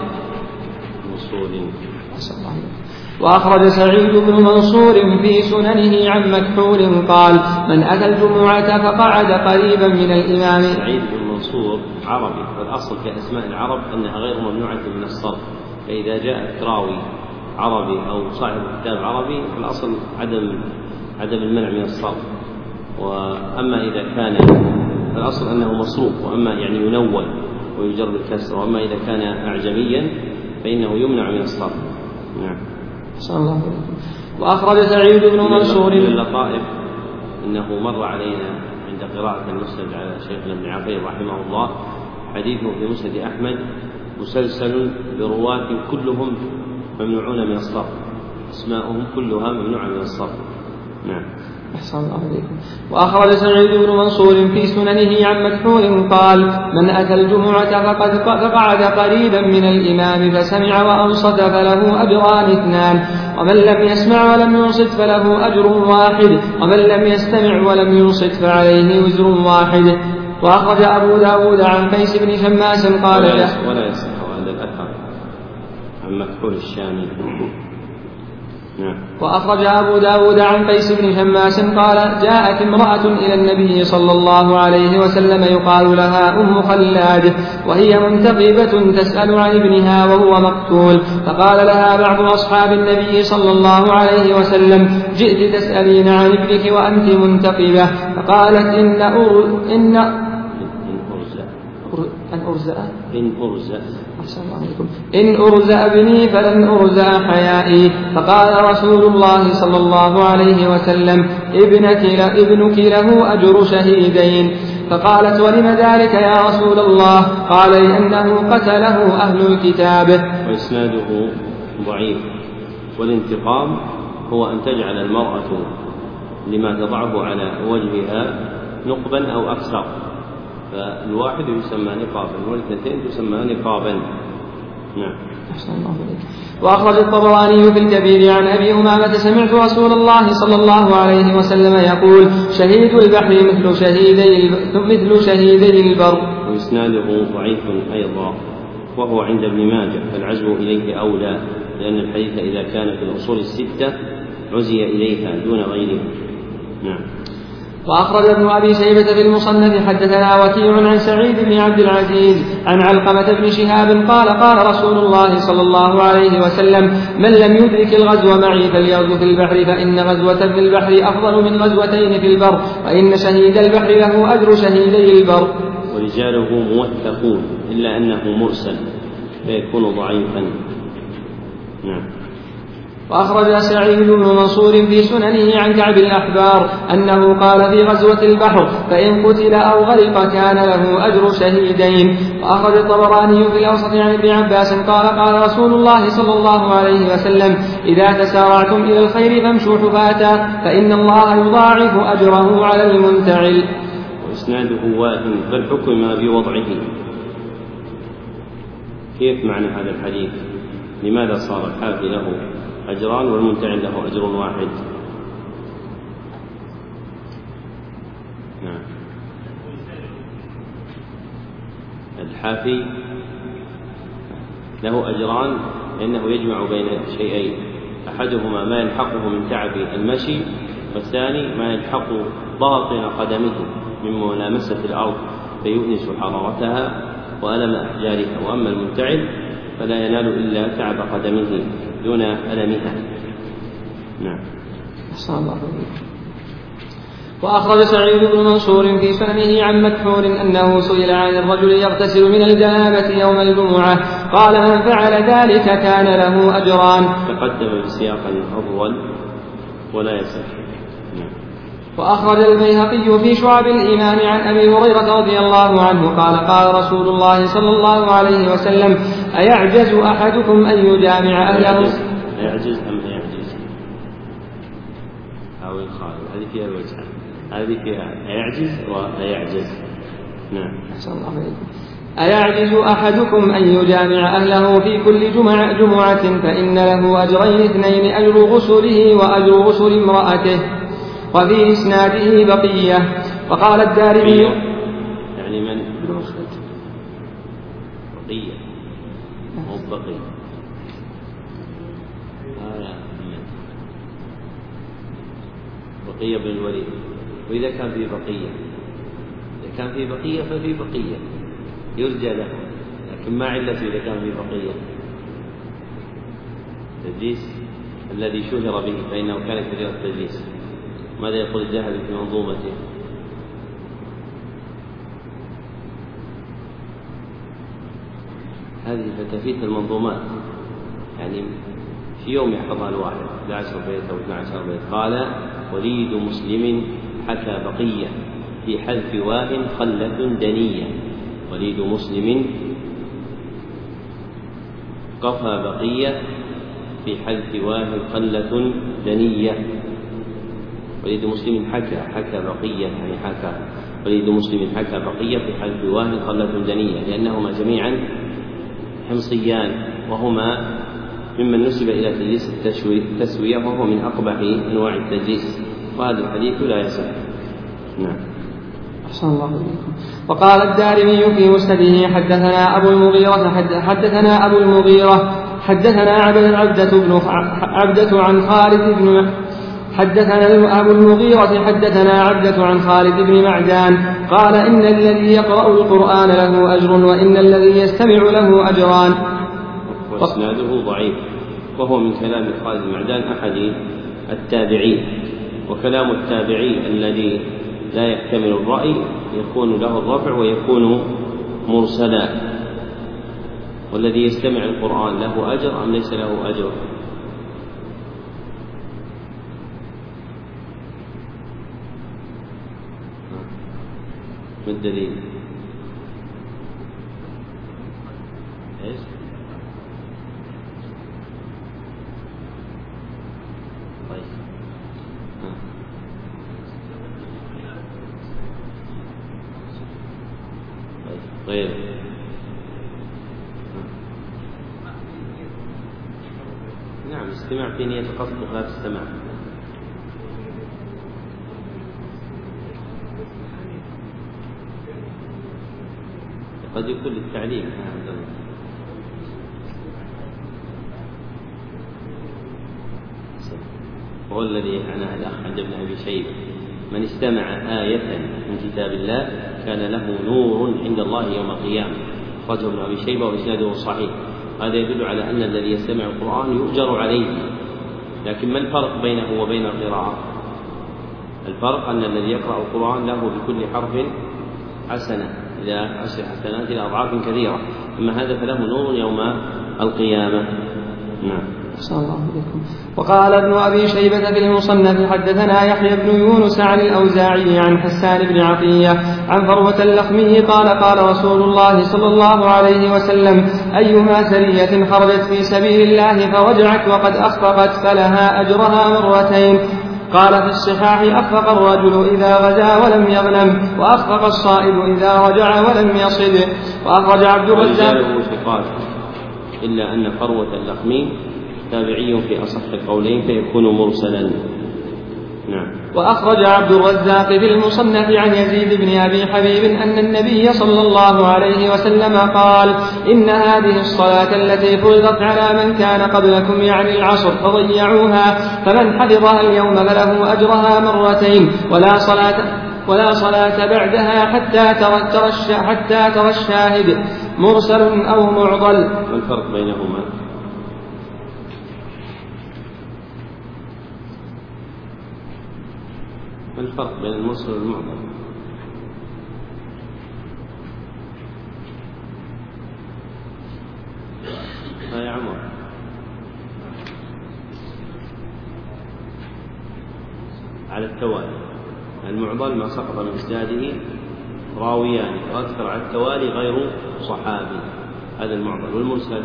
وأخرج سعيد بن منصور في سننه عن مكحول قال: من أتى الجمعة فقعد قريبا من الإمام. سعيد بن منصور عربي، والأصل في أسماء العرب أنها غير ممنوعة من الصرف، فإذا جاء راوي عربي أو صاحب كتاب عربي فالأصل عدم المنع من الصرف. وأما إذا كان الأصل أنه مصروف، وأما يعني ينول ويجر بالكسر، وأما إذا كان أعجميا فإنه يمنع من الصرف. نعم. صلى الله عليه وسلم. وأخرج سعيد بن منصور من اللطائف أنه مر علينا عند قراءة المسند على شيخنا ابن عقيل رحمه الله حديثه في مسند أحمد مسلسل برواة كلهم ممنوعون من الصرف، أسماؤهم كلها ممنوعة من الصرف. نعم. أحسن الله عليكم. وأخرج سعيد بن منصور في سننه عن مكحول قال: من أتى الجمعة فقعد قريبا من الإمام فسمع وأنصت فله أجران 2، ومن لم يسمع ولم ينصت فله أجر واحد، ومن لم يستمع ولم ينصت فعليه وزر واحد. وأخرج أبو داود عن قيس بن شماس قال: ولا يصح هذا الأثر عن مكحول الشامي. وأخرج أبو داود عن قيس بن شماس قال: جاءت امرأة إلى النبي صلى الله عليه وسلم يقال لها أم خلاد، وهي منتقبة تسأل عن ابنها وهو مقتول، فقال لها بعض أصحاب النبي صلى الله عليه وسلم: جئت تسألين عن ابنك وأنت منتقبة. فقالت: إن أرزأ ابني فلن أرزأ حيائي. فقال رسول الله صلى الله عليه وسلم: ابنك له أجر شهيدين. فقالت: ولم ذلك يا رسول الله؟ قال: لأنه قتله أهل الكتاب. وإسناده ضعيف. والانتقام هو أن تجعل المرأة لما تضعه على وجهها نقبا أو أكثر، فالواحد يسمى نقابا والاثنتين تسمى نقابا. نعم. وأخرج الطبراني في الكبير عن أبي أمامة: سمعت رسول الله صلى الله عليه وسلم يقول: شهيد البحر مثل شهيدي البر. وإسناده ضعيف أيضا، وهو عند ابن ماجه، فالعزو إليه أولى، لأن الحديث إذا كان في الأصول 6 عزي إليها دون غيره. نعم. وأخرج ابن أبي شيبة في المصنف: حدثنا وكيع عن سعيد بن عبد العزيز عن علقمة بن شهاب قال: قال رسول الله صلى الله عليه وسلم: من لم يدرك الغزو معي فليغزو في البحر، فإن غزوة في البحر أفضل من غزوتين في البر، وإن شهيد البحر له أجر شهيدي البر. ورجاله موثقون إلا أنه مرسل فيكون ضعيفا. نعم. وأخرج سعيد بن منصور في سننه عن كعب الأحبار أنه قال في غزوة البحر: فإن قتل أو غرق كان له أجر شهيدين. وأخرج الطبراني في الأوسط عن ابن عباس قال: قال رسول الله صلى الله عليه وسلم: إذا تسارعتم إلى الخير فامشوا حفاة، فإن الله يضاعف أجره على المنتعل. وإسناده واهن، فالحكم بوضعه. كيف معنى هذا الحديث؟ لماذا صار الحافي له أجران والمنتعل له أجر واحد؟ نعم. الحافي له أجران لأنه يجمع بين شيئين: أحدهما ما يلحقه من تعب المشي، والثاني ما يلحق باطن قدمه من ملامسة الأرض فيؤنس حرارتها وألم أحجارها. وأما المنتعل فلا ينال إلا تعب قدمه دون ألمها. نعم. وأخرج سعيد بن منصور في سننه عن مكحول أنه سئل عن الرجل يغتسل من الجنابة يوم الجمعة قال من فعل ذلك كان له أجران. تقدم بسياق أول ولا يصح. وأخرج البيهقي في شعب الإيمان عن أبي هريرة رضي الله عنه قال قال رسول الله صلى الله عليه وسلم أيعجز أحدكم أن يجامع أهله؟ أيعجز أم أيعجز؟ أو الخالد هذه فيها الوجهان، هذه فيها أيعجز وأيعجز. نعم. أحسن الله عليكم. أيعجز أحدكم أن يجامع أهله في كل جمعة فإن له أجرين اثنين أجر غسله وأجر غسل امرأته. وفي إسناده بقية. وقال الدارمي يعني من بقية مو بقية بقية بن الوليد. وإذا كان في بقية، إذا كان في بقية ففي بقية يرجى له، لكن ما علة إذا كان في بقية؟ التدليس الذي شهر به فإنه كان كثير التدليس. ماذا يقول الذهبي في منظومته؟ هذه فتافيت المنظومات، يعني في يوم يحفظها الواحد 11 بيت أو 12 بيت. قال وليد مسلم حكى بقية في حذف واه خلة دنية. وليد مسلم قفى بقية في حذف واه خلة دنية. وليد مسلم حكى بقية يعني حكى وليد مسلم حكى بقية في حذف واه خلة دنية، لأنهما جميعا حمصيان وهما ممن نسب إلى تدليس التسوية وهو من أقبح أنواع التدليس، وهذا الحديث لا يصح. نعم. أحسن الله عليكم. وقال الدارمي في مسنده حدثنا أبو المغيرة حدثنا عبدة عن خالد بن حدثنا أبو المغيرة حدثنا عبدة عن خالد بن معدان قال إن الذي يقرأ القرآن له أجر وإن الذي يستمع له أجران. وإسناده ضعيف، وهو من كلام خالد بن معدان أحد التابعين، وكلام التابعي الذي لا يحتمل الرأي يكون له الرفع ويكون مرسلا. والذي يستمع القرآن له أجر أم ليس له أجر؟ ما الدليل؟ ايش؟ طيب غير نعم. استماع في نية القصد بخلاف السماع. قد يكون للتعليم. هو الذي عناه الأخ عند ابن أبي شيبة من استمع آية من كتاب الله كان له نور عند الله يوم القيامة. أخرجه ابن أبي شيبة وإسناده صحيح. هذا يدل على أن الذي يستمع القرآن يؤجر عليه. لكن ما الفرق بينه وبين القراءة؟ الفرق أن الذي يقرأ القرآن له بكل حرف حسنة إلى 10 حسنات إلى أضعاف كثيرة، أما هذا فله نور يوم القيامة. نعم. صلى الله عليكم. وقال ابن أبي شيبة في المصنف حدثنا يحيى بن يونس عن الأوزاعي عن حسان بن عطية عن فروة اللخمي قال قال رسول الله صلى الله عليه وسلم أيما سرية خرجت في سبيل الله فرجعت وقد أخفقت فلها أجرها مرتين. قال في الصحاح أخفق الرجل إذا غزا ولم يغنم وأخفق الصائد إذا رجع ولم يصد. وأخرج عبد الرزاق إلا أن فروة اللخمي تابعي في أصح القولين فيكون مرسلا. نعم. وأخرج عبد الرزاق في المصنف عن يزيد بن أبي حبيب أن النبي صلى الله عليه وسلم قال إن هذه الصلاة التي فرضت على من كان قبلكم يعني العصر فضيعوها فمن حفظها اليوم فله أجرها مرتين ولا صلاة بعدها حتى ترى الشاهد مرسل أو معضل. ما الفرق بينهما؟ ما الفرق بين المرسل والمعضل؟ يا عمر على التوالي، المعضل ما سقط من إسناده راويان وأكثر على التوالي غير صحابي، هذا المعضل. والمرسل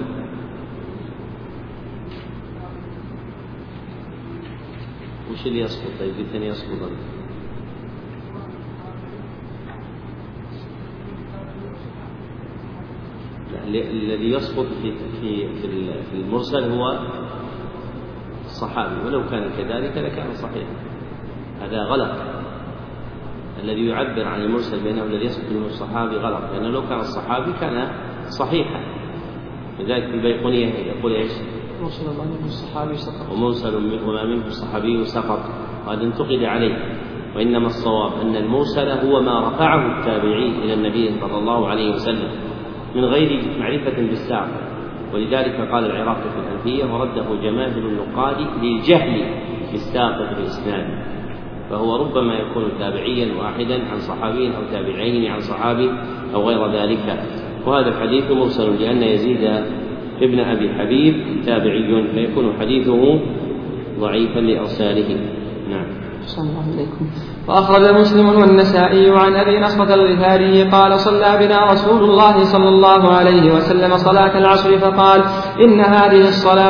وش اللي يسقط؟ طيب الثاني يسقط الذي يسقط في المرسل هو الصحابي، ولو كان كذلك لكان صحيحا. هذا غلط، الذي يعبر عن المرسل بأنه الذي يسقط منه الصحابي غلط، لأنه لو كان الصحابي كان صحيحا. لذلك في البيقونية يقول ايش؟ مرسل منه الصحابي سقط، ومرسل وما منه الصحابي سقط، وهذا انتقد عليه. وإنما الصواب أن المرسل هو ما رفعه التابعي إلى النبي صلى الله عليه وسلم من غير معرفة بالساق. ولذلك قال العراقي في الألفية: ورده جماهير النقاد للجهل بالساقط بإسناده، فهو ربما يكون تابعيا واحدا عن صحابي أو تابعين عن صحابي أو غير ذلك. وهذا الحديث مرسل لأن يزيد ابن أبي حبيب تابعي، فيكون حديثه ضعيفا لإرساله. نعم. صلى الله عليكم. وأخرج مسلم والنسائي عن أبي نصرة الغفاري قال: صلى بنا رسول الله صلى الله عليه وسلم صلاة العصر فقال: إن هذه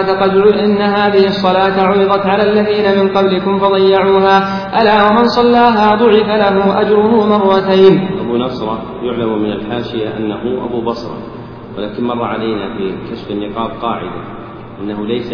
الصلاة عرضت على الذين من قبلكم فضيعوها، ألا ومن صلاها ضعف له أجره مرتين. أبو نصرة يعلم من الحاشية أنه أبو بصرة، ولكن مر علينا في كشف النقاب قاعدة أنه ليس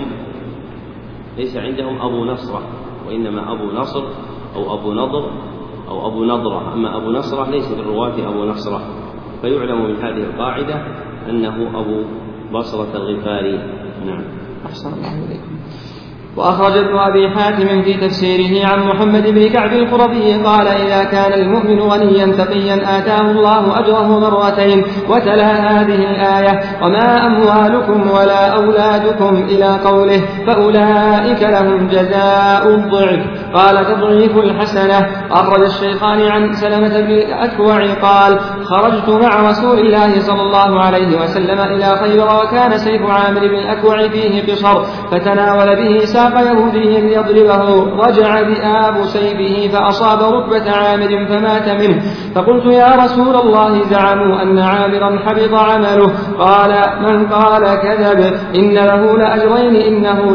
عندهم أبو نصرة، وإنما أبو نصر أو أبو نضر أو أبو نضرة. أما أبو نصرة ليس في الرواة أبو نصرة، فيعلم من هذه القاعدة أنه أبو بصرة الغفاري. نعم. أحسن الله إليكم. وأخرج ابن أبي حاتم في تفسيره عن محمد بن كعب القرظي قال: إذا كان المؤمن غنيا تقيا آتاه الله أجره مرتين. وتلا هذه الآية: وما أموالكم ولا أولادكم إلى قوله: فأولئك لهم جزاء الضعف. قال: تضعيف الحسنة. أخرج الشيخان عن سلمة بن الأكوع قال: خرجت مع رسول الله صلى الله عليه وسلم إلى خيبر، وكان سيف عامر بن الأكوع فيه قصر، فتناول به ساق يهودي ليضربه، رجع بآب سيفه فأصاب ركبة عامر فمات منه. فقلت: يا رسول الله، زعموا أن عامرا حبط عمله. قال: من قال كذب، إن له لأجرين، إنه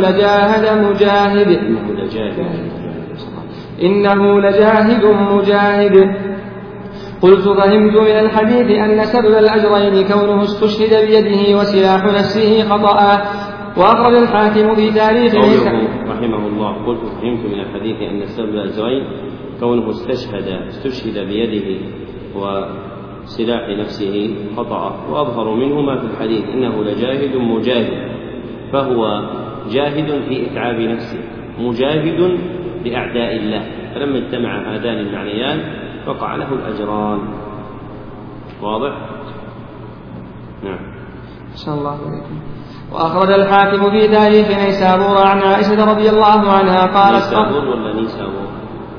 لجاهد مجاهد. قلت: فهمت من الحديث أن سبب الأجرين كونه استشهد بيده وسلاح نفسه خطأ. وأخرج الحاكم في تاريخ رحمه الله: قلت فهمت من الحديث أن سبب الأجرين كونه استشهد بيده وسلاح نفسه خطأ. وأظهر منه ما في الحديث إنه لجاهد مجاهد، فهو جاهد في إتعاب نفسه، مجاهد بأعداء الله، فلما اجتمع هذان المعنيان وقع له الأجران. واضح؟ نعم. صلى الله عليكم. وأخرج الحاكم في تاريخ نيسابور عن عائشة رضي الله عنها قالت: نيسابور ولا نيسابور؟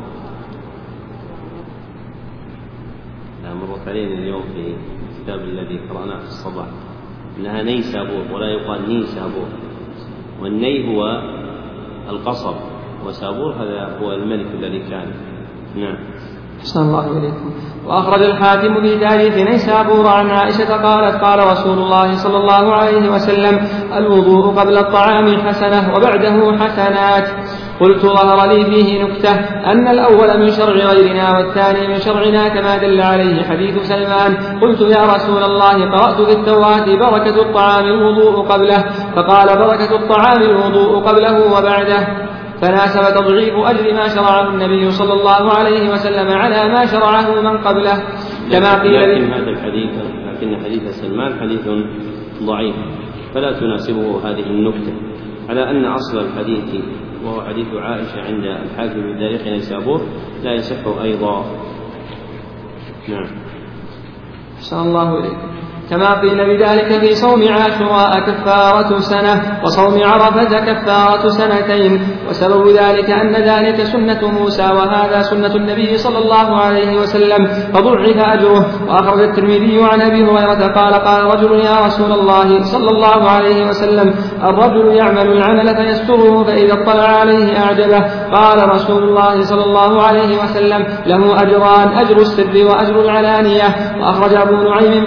مرت علينا اليوم في الكتاب الذي قرأناه في الصباح إنها نيسابور ولا يقال نيسابور، والني هو القصب، وسابور هذا هو الملك الذي كان. نعم. أحسن الله إليكم. وأخرج الحاكم في تاريخ نيسابور عن عائشة قالت: قال رسول الله صلى الله عليه وسلم: الوضوء قبل الطعام حسنة وبعده حسنات. قلت: ظهر لي فيه نكتة، أن الأول من شرع غيرنا والثاني من شرعنا، كما دل عليه حديث سلمان. قلت: يا رسول الله، قرأت في التوراة بركة الطعام الوضوء قبله، فقال: بركة الطعام الوضوء قبله وبعده، فناسب تضعيف أجر ما شرعه النبي صلى الله عليه وسلم على ما شرعه من قبله، كما قيل. لكن حديث سلمان حديث ضعيف، فلا تناسبه هذه النكتة، على أن أصل الحديث وهو حديث عائشة عند الحاكم في تاريخ نيسابور لا يصح أيضا. نعم. أحسن الله إليكم. كما قيل بذلك في صوم عاشوراء كفارة سنة وصوم عرفة كفارة سنتين. وسبب ذلك أن ذلك سنة موسى وهذا سنة النبي صلى الله عليه وسلم فضعف أجره. وأخرج الترمذي عن أبي هريرة قال قال رجل يا رسول الله صلى الله عليه وسلم الرجل يعمل العمل فيستره فإذا اطلع عليه أعجبه. قال رسول الله صلى الله عليه وسلم له أجران أجر السر وأجر العلانية. وأخرج أبو نعيم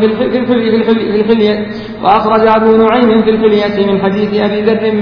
في الحلية من حديث أبي ذر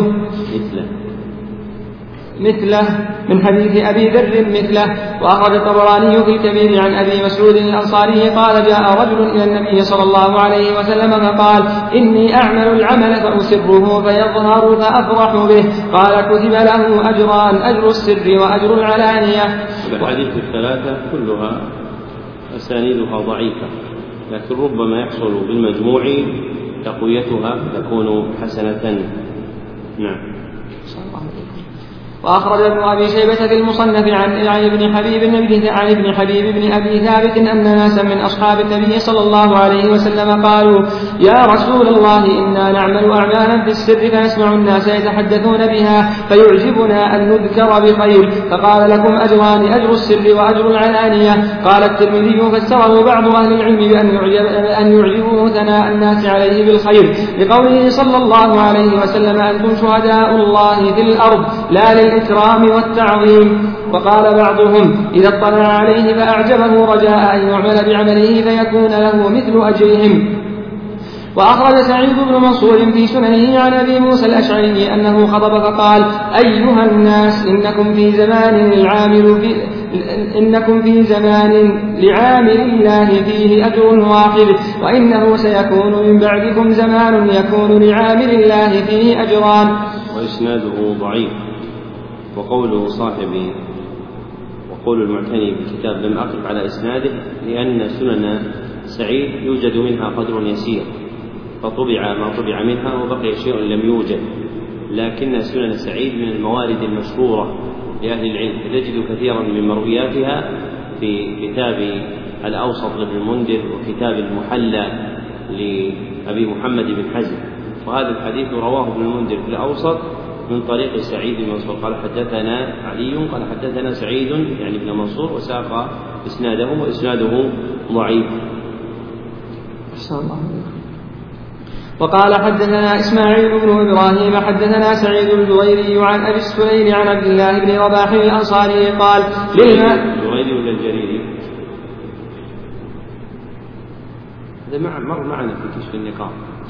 من حديث أبي ذر مثله. وأخرج الطبراني في الكبير عن أبي مسعود الأنصاري قال جاء رجل إلى النبي صلى الله عليه وسلم فقال إني أعمل العمل فأسره فيظهر فأفرح به. قال كتب له أجران أجر السر وأجر العلانية. الحديث الثلاثة كلها أسانيدها ضعيفة، لكن ربما يحصل بالمجموع تقويتها تكون حسنة. نعم. وأخرج ابن أبي شيبة في المصنف عن ابن حبيب بن أبي ثابت أن ناسا من أصحاب النبي صلى الله عليه وسلم قالوا يا رسول الله إنا نعمل أعمالا في السر فنسمع الناس يتحدثون بها فيعجبنا أن نذكر بخير فقال لكم أجران أجر السر وأجر العلانية. قال الترمذي فسره بعض أهل العلم بأن يعجبه ثناء الناس عليه بالخير لقوله صلى الله عليه وسلم أنتم شهداء الله في الأرض لا للإكرام والتعظيم. وقال بعضهم إذا اطلع عليه فأعجبه رجاء أن يعمل بعمله فيكون له مثل أجرهم. وأخرج سعيد بن منصور في سننه عن أبي موسى الأشعري أنه خطب فقال أيها الناس إنكم في زمان لعامل الله فيه أجر واحد وإنه سيكون من بعدكم زمان يكون لعامل الله فيه أجران. وإسناده ضعيف. وقول صاحبي وقول المعتني بالكتاب لم أقف على إسناده لأن سنن سعيد يوجد منها قدر يسير فطبع ما طبع منها وبقي شيء لم يوجد، لكن سنن سعيد من الموارد المشهورة لأهل العلم تجد كثيرا من مروياتها في كتاب الأوسط لابن المنذر وكتاب المحلى لأبي محمد بن حزم. وهذا الحديث رواه ابن المنذر في الأوسط من طريق سعيد بن منصور قال حدثنا علي قال حدثنا سعيد يعني ابن منصور وساق إسناده وإسناده ضعيف. وقال حدثنا إسماعيل بن إبراهيم حدثنا سعيد الجويري عن أبي السليل عن عبد الله بن رباح الأنصاري قال الجويري ولا الجريري؟ هذا مر معنا في كشف النقاط.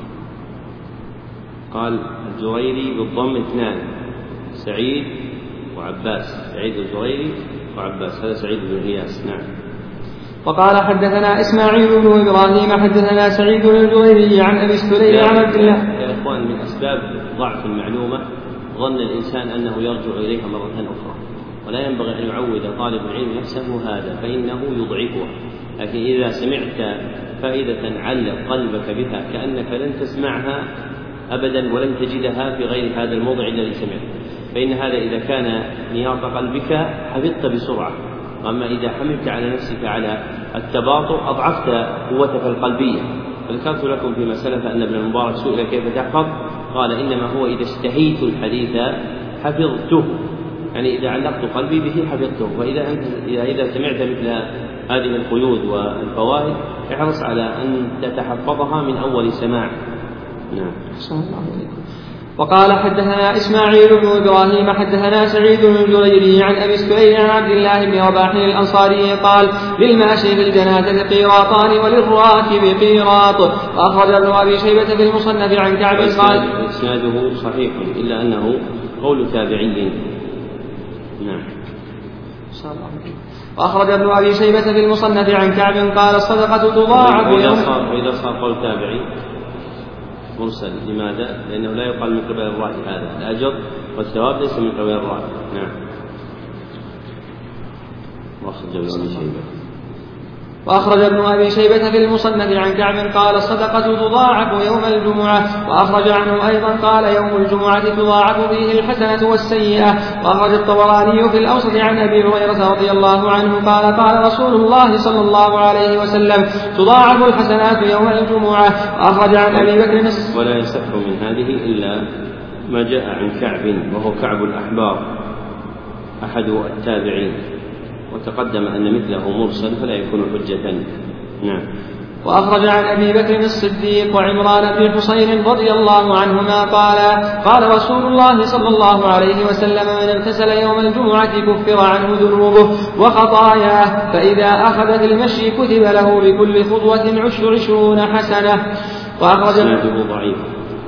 قال الجويري بالضم اثنان سعيد وعباس سعيد الجويري وعباس هذا سعيد بن إياس. نعم. وقال حدثنا إسماعيل بن إبراهيم حدثنا سعيد الجويري عن أبي السليل عن عبد الله. يا إخوان من أسباب ضعف المعلومة ظن الإنسان أنه يرجع إليها مرة أخرى، ولا ينبغي أن يعود طالب العلم نفسه هذا فإنه يضعفه. لكن إذا سمعت فائدة علق قلبك بها كأنك لن تسمعها أبدا ولن تجدها في غير هذا الموضع الذي سمعت، فإن هذا إذا كان نياط قلبك حفظت بسرعة. أما إذا حملت على نفسك على التباطؤ أضعفت قوتك القلبية. فذكرت لكم فيما سلف أن ابن المبارك سئل كيف تحفظ قال إنما هو إذا اشتهيت الحديث حفظته، يعني إذا علقت قلبي به حفظته. وإذا سمعت مثل هذه القيود والفوائد احرص على أن تتحفظها من أول سماع. نعم. وقال حدثنا إسماعيل بن إبراهيم حدثنا سعيد الجريري عن أبي السليل عن عبد الله بن رباح الأنصاري قال للماشي في الجنازة قيراطان وللراكب قيراط. وأخرج ابن أبي شيبة في المصنف عن كعب قال إسناده صحيح إلا أنه قول تابعي. نعم. وأخرج ابن أبي شيبة في المصنف عن كعب قال الصدقة تضاعف إذا صار قول تابعي مرسل. لماذا؟ لأنه لا يقال من قبل الراوي هذا الأجر والثواب ليس من قبل الراوي. نعم. وأخرج ابن أبي شيبة وأخرج ابن أبي شيبة في المصنف عن كعب قال الصدقة تضاعف يوم الجمعة. وأخرج عنه أيضا قال يوم الجمعة تضاعف فيه الحسنة والسيئة. وأخرج الطبراني في الأوسط عن أبي هريرة رضي الله عنه قال قال رسول الله صلى الله عليه وسلم تضاعف الحسنات يوم الجمعة. وأخرج عن أبي بكر ولا يصح من هذه إلا ما جاء عن كعب وهو كعب الأحبار أحد التابعين، وتقدم أن مثله مرسل فلا يكون حجة. نعم. وأخرج عن أبي بكر الصديق وعمران بن حسين رضي الله عنهما قال رسول الله صلى الله عليه وسلم من اغتسل يوم الجمعة كفر عنه ذنوبه وخطاياه، فإذا أخذ في المشي كتب له بكل خطوة 20 حسنة. وأخرج سنده ضعيف،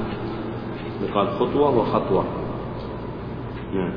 يقال خطوة وخطوة. نعم.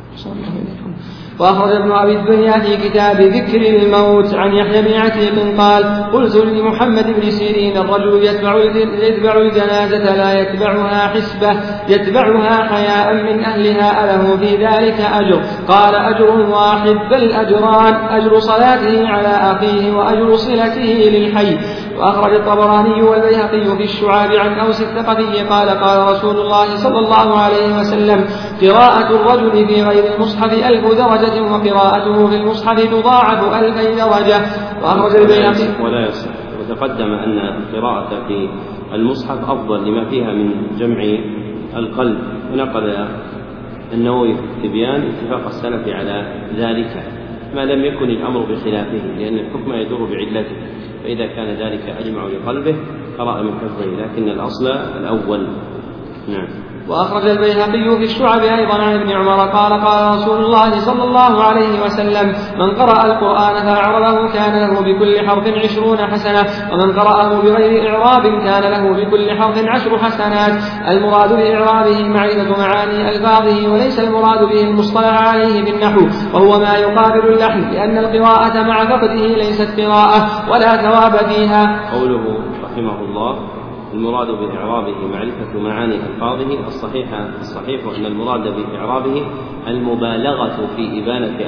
وأخرج ابن أبي الدنيا في كتاب ذكر الموت عن يحيى بن عتيق قال قلت لمحمد بن سيرين الرجل يتبع الجنازة لا يتبعها حسبة يتبعها حياء من أهلها أله في ذلك أجر؟ قال أجر واحد بل أجران، أجر صلاته على أخيه وأجر صلته للحي. وأخرج الطبراني والبيهقي في الشعاب عن أوس الثقفي قال قال رسول الله صلى الله عليه وسلم قراءة الرجل في غير المصحف 1000 درجة وقراءته في المصحف تضاعف 2000 درجة. وأخرج البيهقي ولا يصح. وتقدم أن القراءة في المصحف أفضل لما فيها من جمع القلب، ونقل النووي في التبيان اتفاق السلف على ذلك ما لم يكن الأمر بخلافه، لأن الحكم يدور بعلته، فإذا كان ذلك أجمع لقلبه قرأ من حفظه، لكن الأصل الأول. نعم. وأخرج البيهقي في الشعب أيضا عن ابن عمر قال قال رسول الله صلى الله عليه وسلم من قرأ القرآن فأعربه كان له بكل حرف 20 حسنة، ومن قرأه بغير إعراب كان له بكل حرف 10 حسنات. المراد بإعرابه معرفة معاني ألفاظه، وليس المراد به المصطلح عليه بالنحو، وهو ما يقابل اللحن، لأن القراءة مع فقده ليست قراءة ولا ثواب فيها. قوله رحمه الله المراد بإعرابه معرفة معاني ألفاظه، الصحيح أن المراد بإعرابه المبالغة في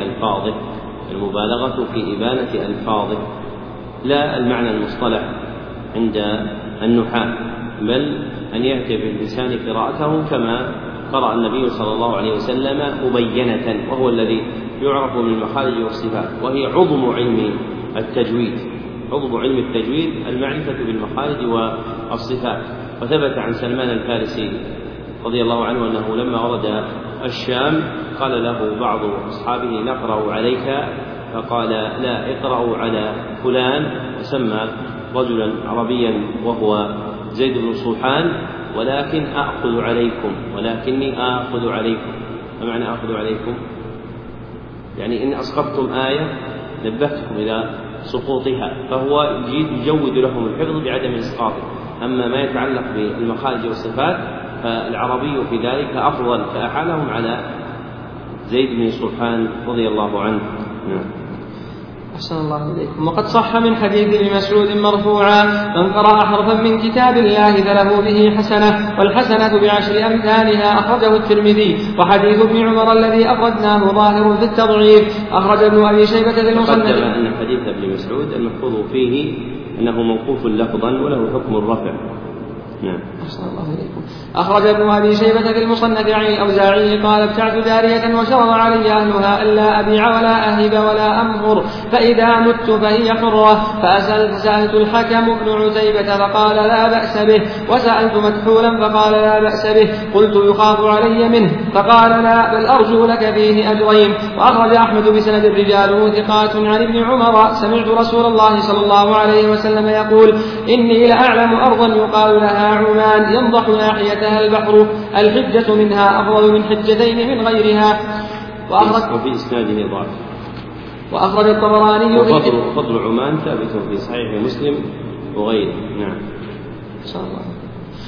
إبانة ألفاظه، لا المعنى المصطلح عند النحاة، بل أن يأتي بالإنسان قراءته كما قرأ النبي صلى الله عليه وسلم مبينة، وهو الذي يعرف من المخارج والصفات، وهي عظم علم التجويد المعرفة بالمخارج والصفات. وثبت عن سلمان الفارسي رضي الله عنه أنه لما ورد الشام قال له بعض أصحابه نقرأ عليك، فقال لا، اقرأوا على فلان، وسمى رجلا عربيا وهو زيد بن صوحان، ولكني آخذ عليكم. ما معنى آخذ عليكم؟ يعني إن أسقطتم آية نبهتكم إلى سقوطها، فهو يجود لهم الحفظ بعدم إسقاطه. أما ما يتعلق بالمخارج والصفات فالعربي في ذلك أفضل، فأحالهم على زيد بن صوحان رضي الله عنه. أحسن الله إليكم. وقد صح من حديث ابن مسعود مرفوعا من قرأ حرفا من كتاب الله فله به حسنة، والحسنة ب10 أمثالها. أخرجه الترمذي. وحديث ابن عمر الذي أفردناه ظاهر في التضعيف. أخرج ابن أبي شيبة في المصنف. تقدم أن حديث ابن مسعود المحفوظ فيه أنه موقوف لفظا وله حكم الرفع. نعم. أحسن الله إليكم. أخرج ابن أبي شيبة في المصنف عن الأوزاعي قال ابتعت جارية وشرط علي أهلها ألا أبيع ولا أهب ولا أمهر، فإذا مت فهي حرة. فسألت الحكم بن عتيبة فقال لا بأس به، وسألت مكحولا فقال لا بأس به. قلت يخاف علي منه، فقال لا، بل أرجو لك فيه أجرين. وأخرج أحمد بسند رجاله ثقات عن ابن عمر سمعت رسول الله صلى الله عليه وسلم يقول إني لأعلم أرضا يقال لها عمان ينضح ناحيتها البحر، الحجة منها أفضل من حجتين من غيرها. وفي إسناده ضعف. وأخرج الطبراني فضل عمان ثابت في صحيح مسلم وغيره. نعم.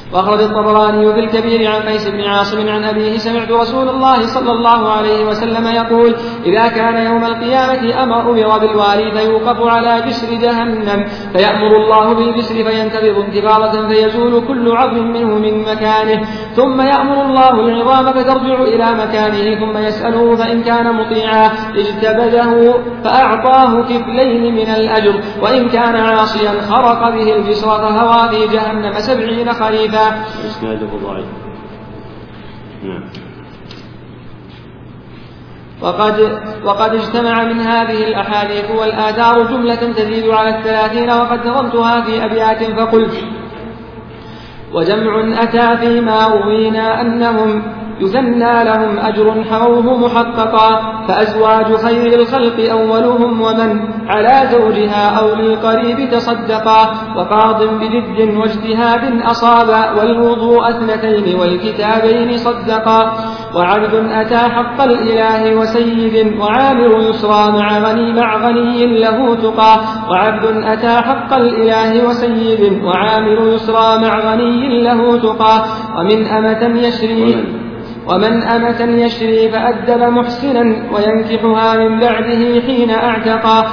وأخرج الطبراني في الكبير عن قيس بن عاصم عن أبيه سمعت رسول الله صلى الله عليه وسلم يقول إذا كان يوم القيامة أمر بالوالي فيوقف على جسر جهنم فيأمر الله بالجسر فينتبض انتباضة فيزول كل عظم منه من مكانه ثم يأمر الله العظام فترجع إلى مكانه ثم يسأله فإن كان مطيعا اجتبده فأعطاه كفلين من الأجر وإن كان عاصيا خرق به الجسر فهوى في جهنم 70 خريفا. إسناده ضعيف. نعم. وقد اجتمع من هذه الأحاديث والآثار جملة تزيد على 30 وقد نظمتها في أبيات فقلت وجمع أتى فيما روينا أنهم يثنى لهم أجر حووه محققا فأزواج خير الخلق أولهم ومن على زوجها أو للقريب تصدقا وقاض بجد واجتهاد أصابا والوضوء 2 والكتابين صدقا وعبد أتى حق الإله وسيد وعامر يسرى مع غني له تقى وعبد أتى حق الإله وسيد وعامر يسرى مع غني له تقى ومن أمة يشري فأدب محسنا وينكحها من بعده حين أعتقى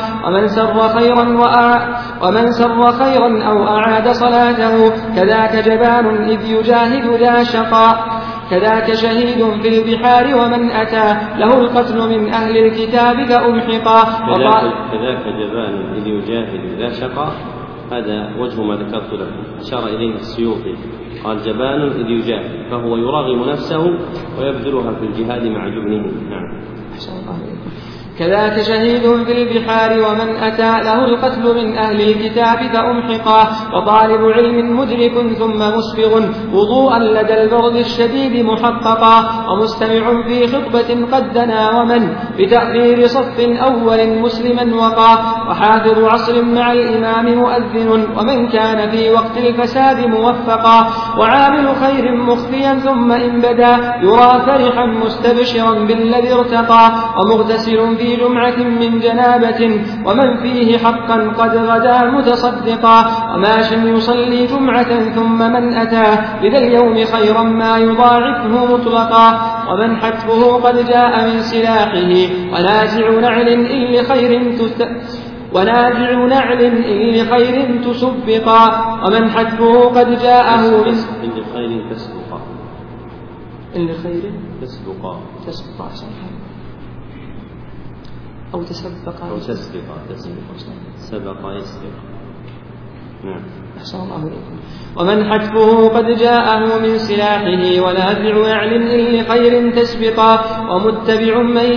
ومن سر خيرا أو أعاد صلاته كذاك جبان إذ يجاهد ذا شقى كذاك شهيد في البحار ومن أتى له القتل من أهل الكتاب فأمحقا كذاك جبان إذ يجاهد ذا شقى. هذا وجه ما ذكرت لكم أشار إليه السيوطي قال جبان إذ يجاهد فهو يراغم نفسه ويبذلها في الجهاد مع جبنه. نعم. كذاك شهيد في البحار ومن أتى له القتل من أهل الكتاب فأمحقا وطالب علم مدرك ثم مسبغ وضوءا لدى البرد الشديد محققا ومستمع في خطبة قد دنا ومن بتأخير صف أول مسلما وقا وحافظ عصر مع الإمام مؤذن ومن كان في وقت الفساد موفقا وعامل خير مخفيا ثم إن بدا يرى فرحا مستبشرا بالذي ارتقى ومغتسل في جمعة من جنابة ومن فيه حقا قد غدا متصدقا وماش يصلي جمعة ثم من أتاه بذا اليوم خيرا ما يضاعفه مطلقا ومن حتفه قد جاء من سلاحه ونازع نعل إن لخير تسبقا ومن حتفه قد جاءه من لخير تسبقا أو تسبق سبق يسبق. نعم. أحسن الله إليكم. ومن حتفه قد جاءه من سلاحه ونازع يعلم إن لخير تسبقا ومتبع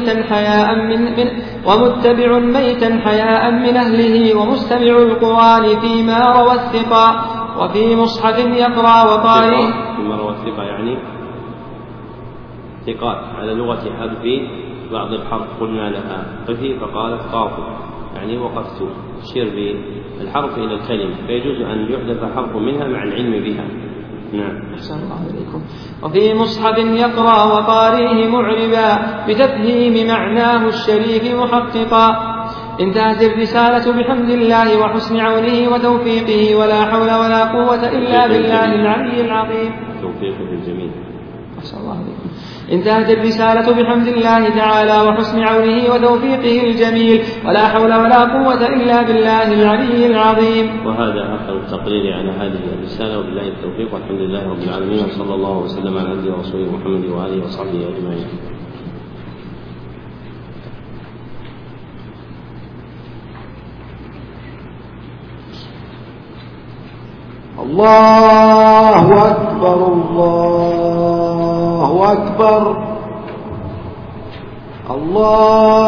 ميتا حياء من أهله ومستمع القرآن فيما روى الثقا وفي مصحف يقرأ وقارئ فيما روى الثقا يعني ثقات على لغة حذف بعض الحرف قلنا لها قفي فقالت قاف يعني وقفت تشير بالحرف إلى الكلمة فيجوز أن يحذف حرف منها مع العلم بها. نعم. أحسن الله إليكم. وفي مصحف يقرأ وقارئه معربا بتفهيم معناه الشريف محققا. انتهت الرسالة بحمد الله وحسن عونه وتوفيقه ولا حول ولا قوة إلا بالله العلي العظيم. توفيقه الجميل. أحسن الله إليكم. انتهت الرسالة بحمد الله تعالى وحسن عونه وتوفيقه الجميل ولا حول ولا قوة إلا بالله العلي العظيم. وهذا آخر التقرير على هذه الرسالة وبالله التوفيق والحمد لله رب العالمين وصلى الله وسلم على عبده ورسوله محمد وآله وصحبه أجمعين. الله أكبر الله أكبر الله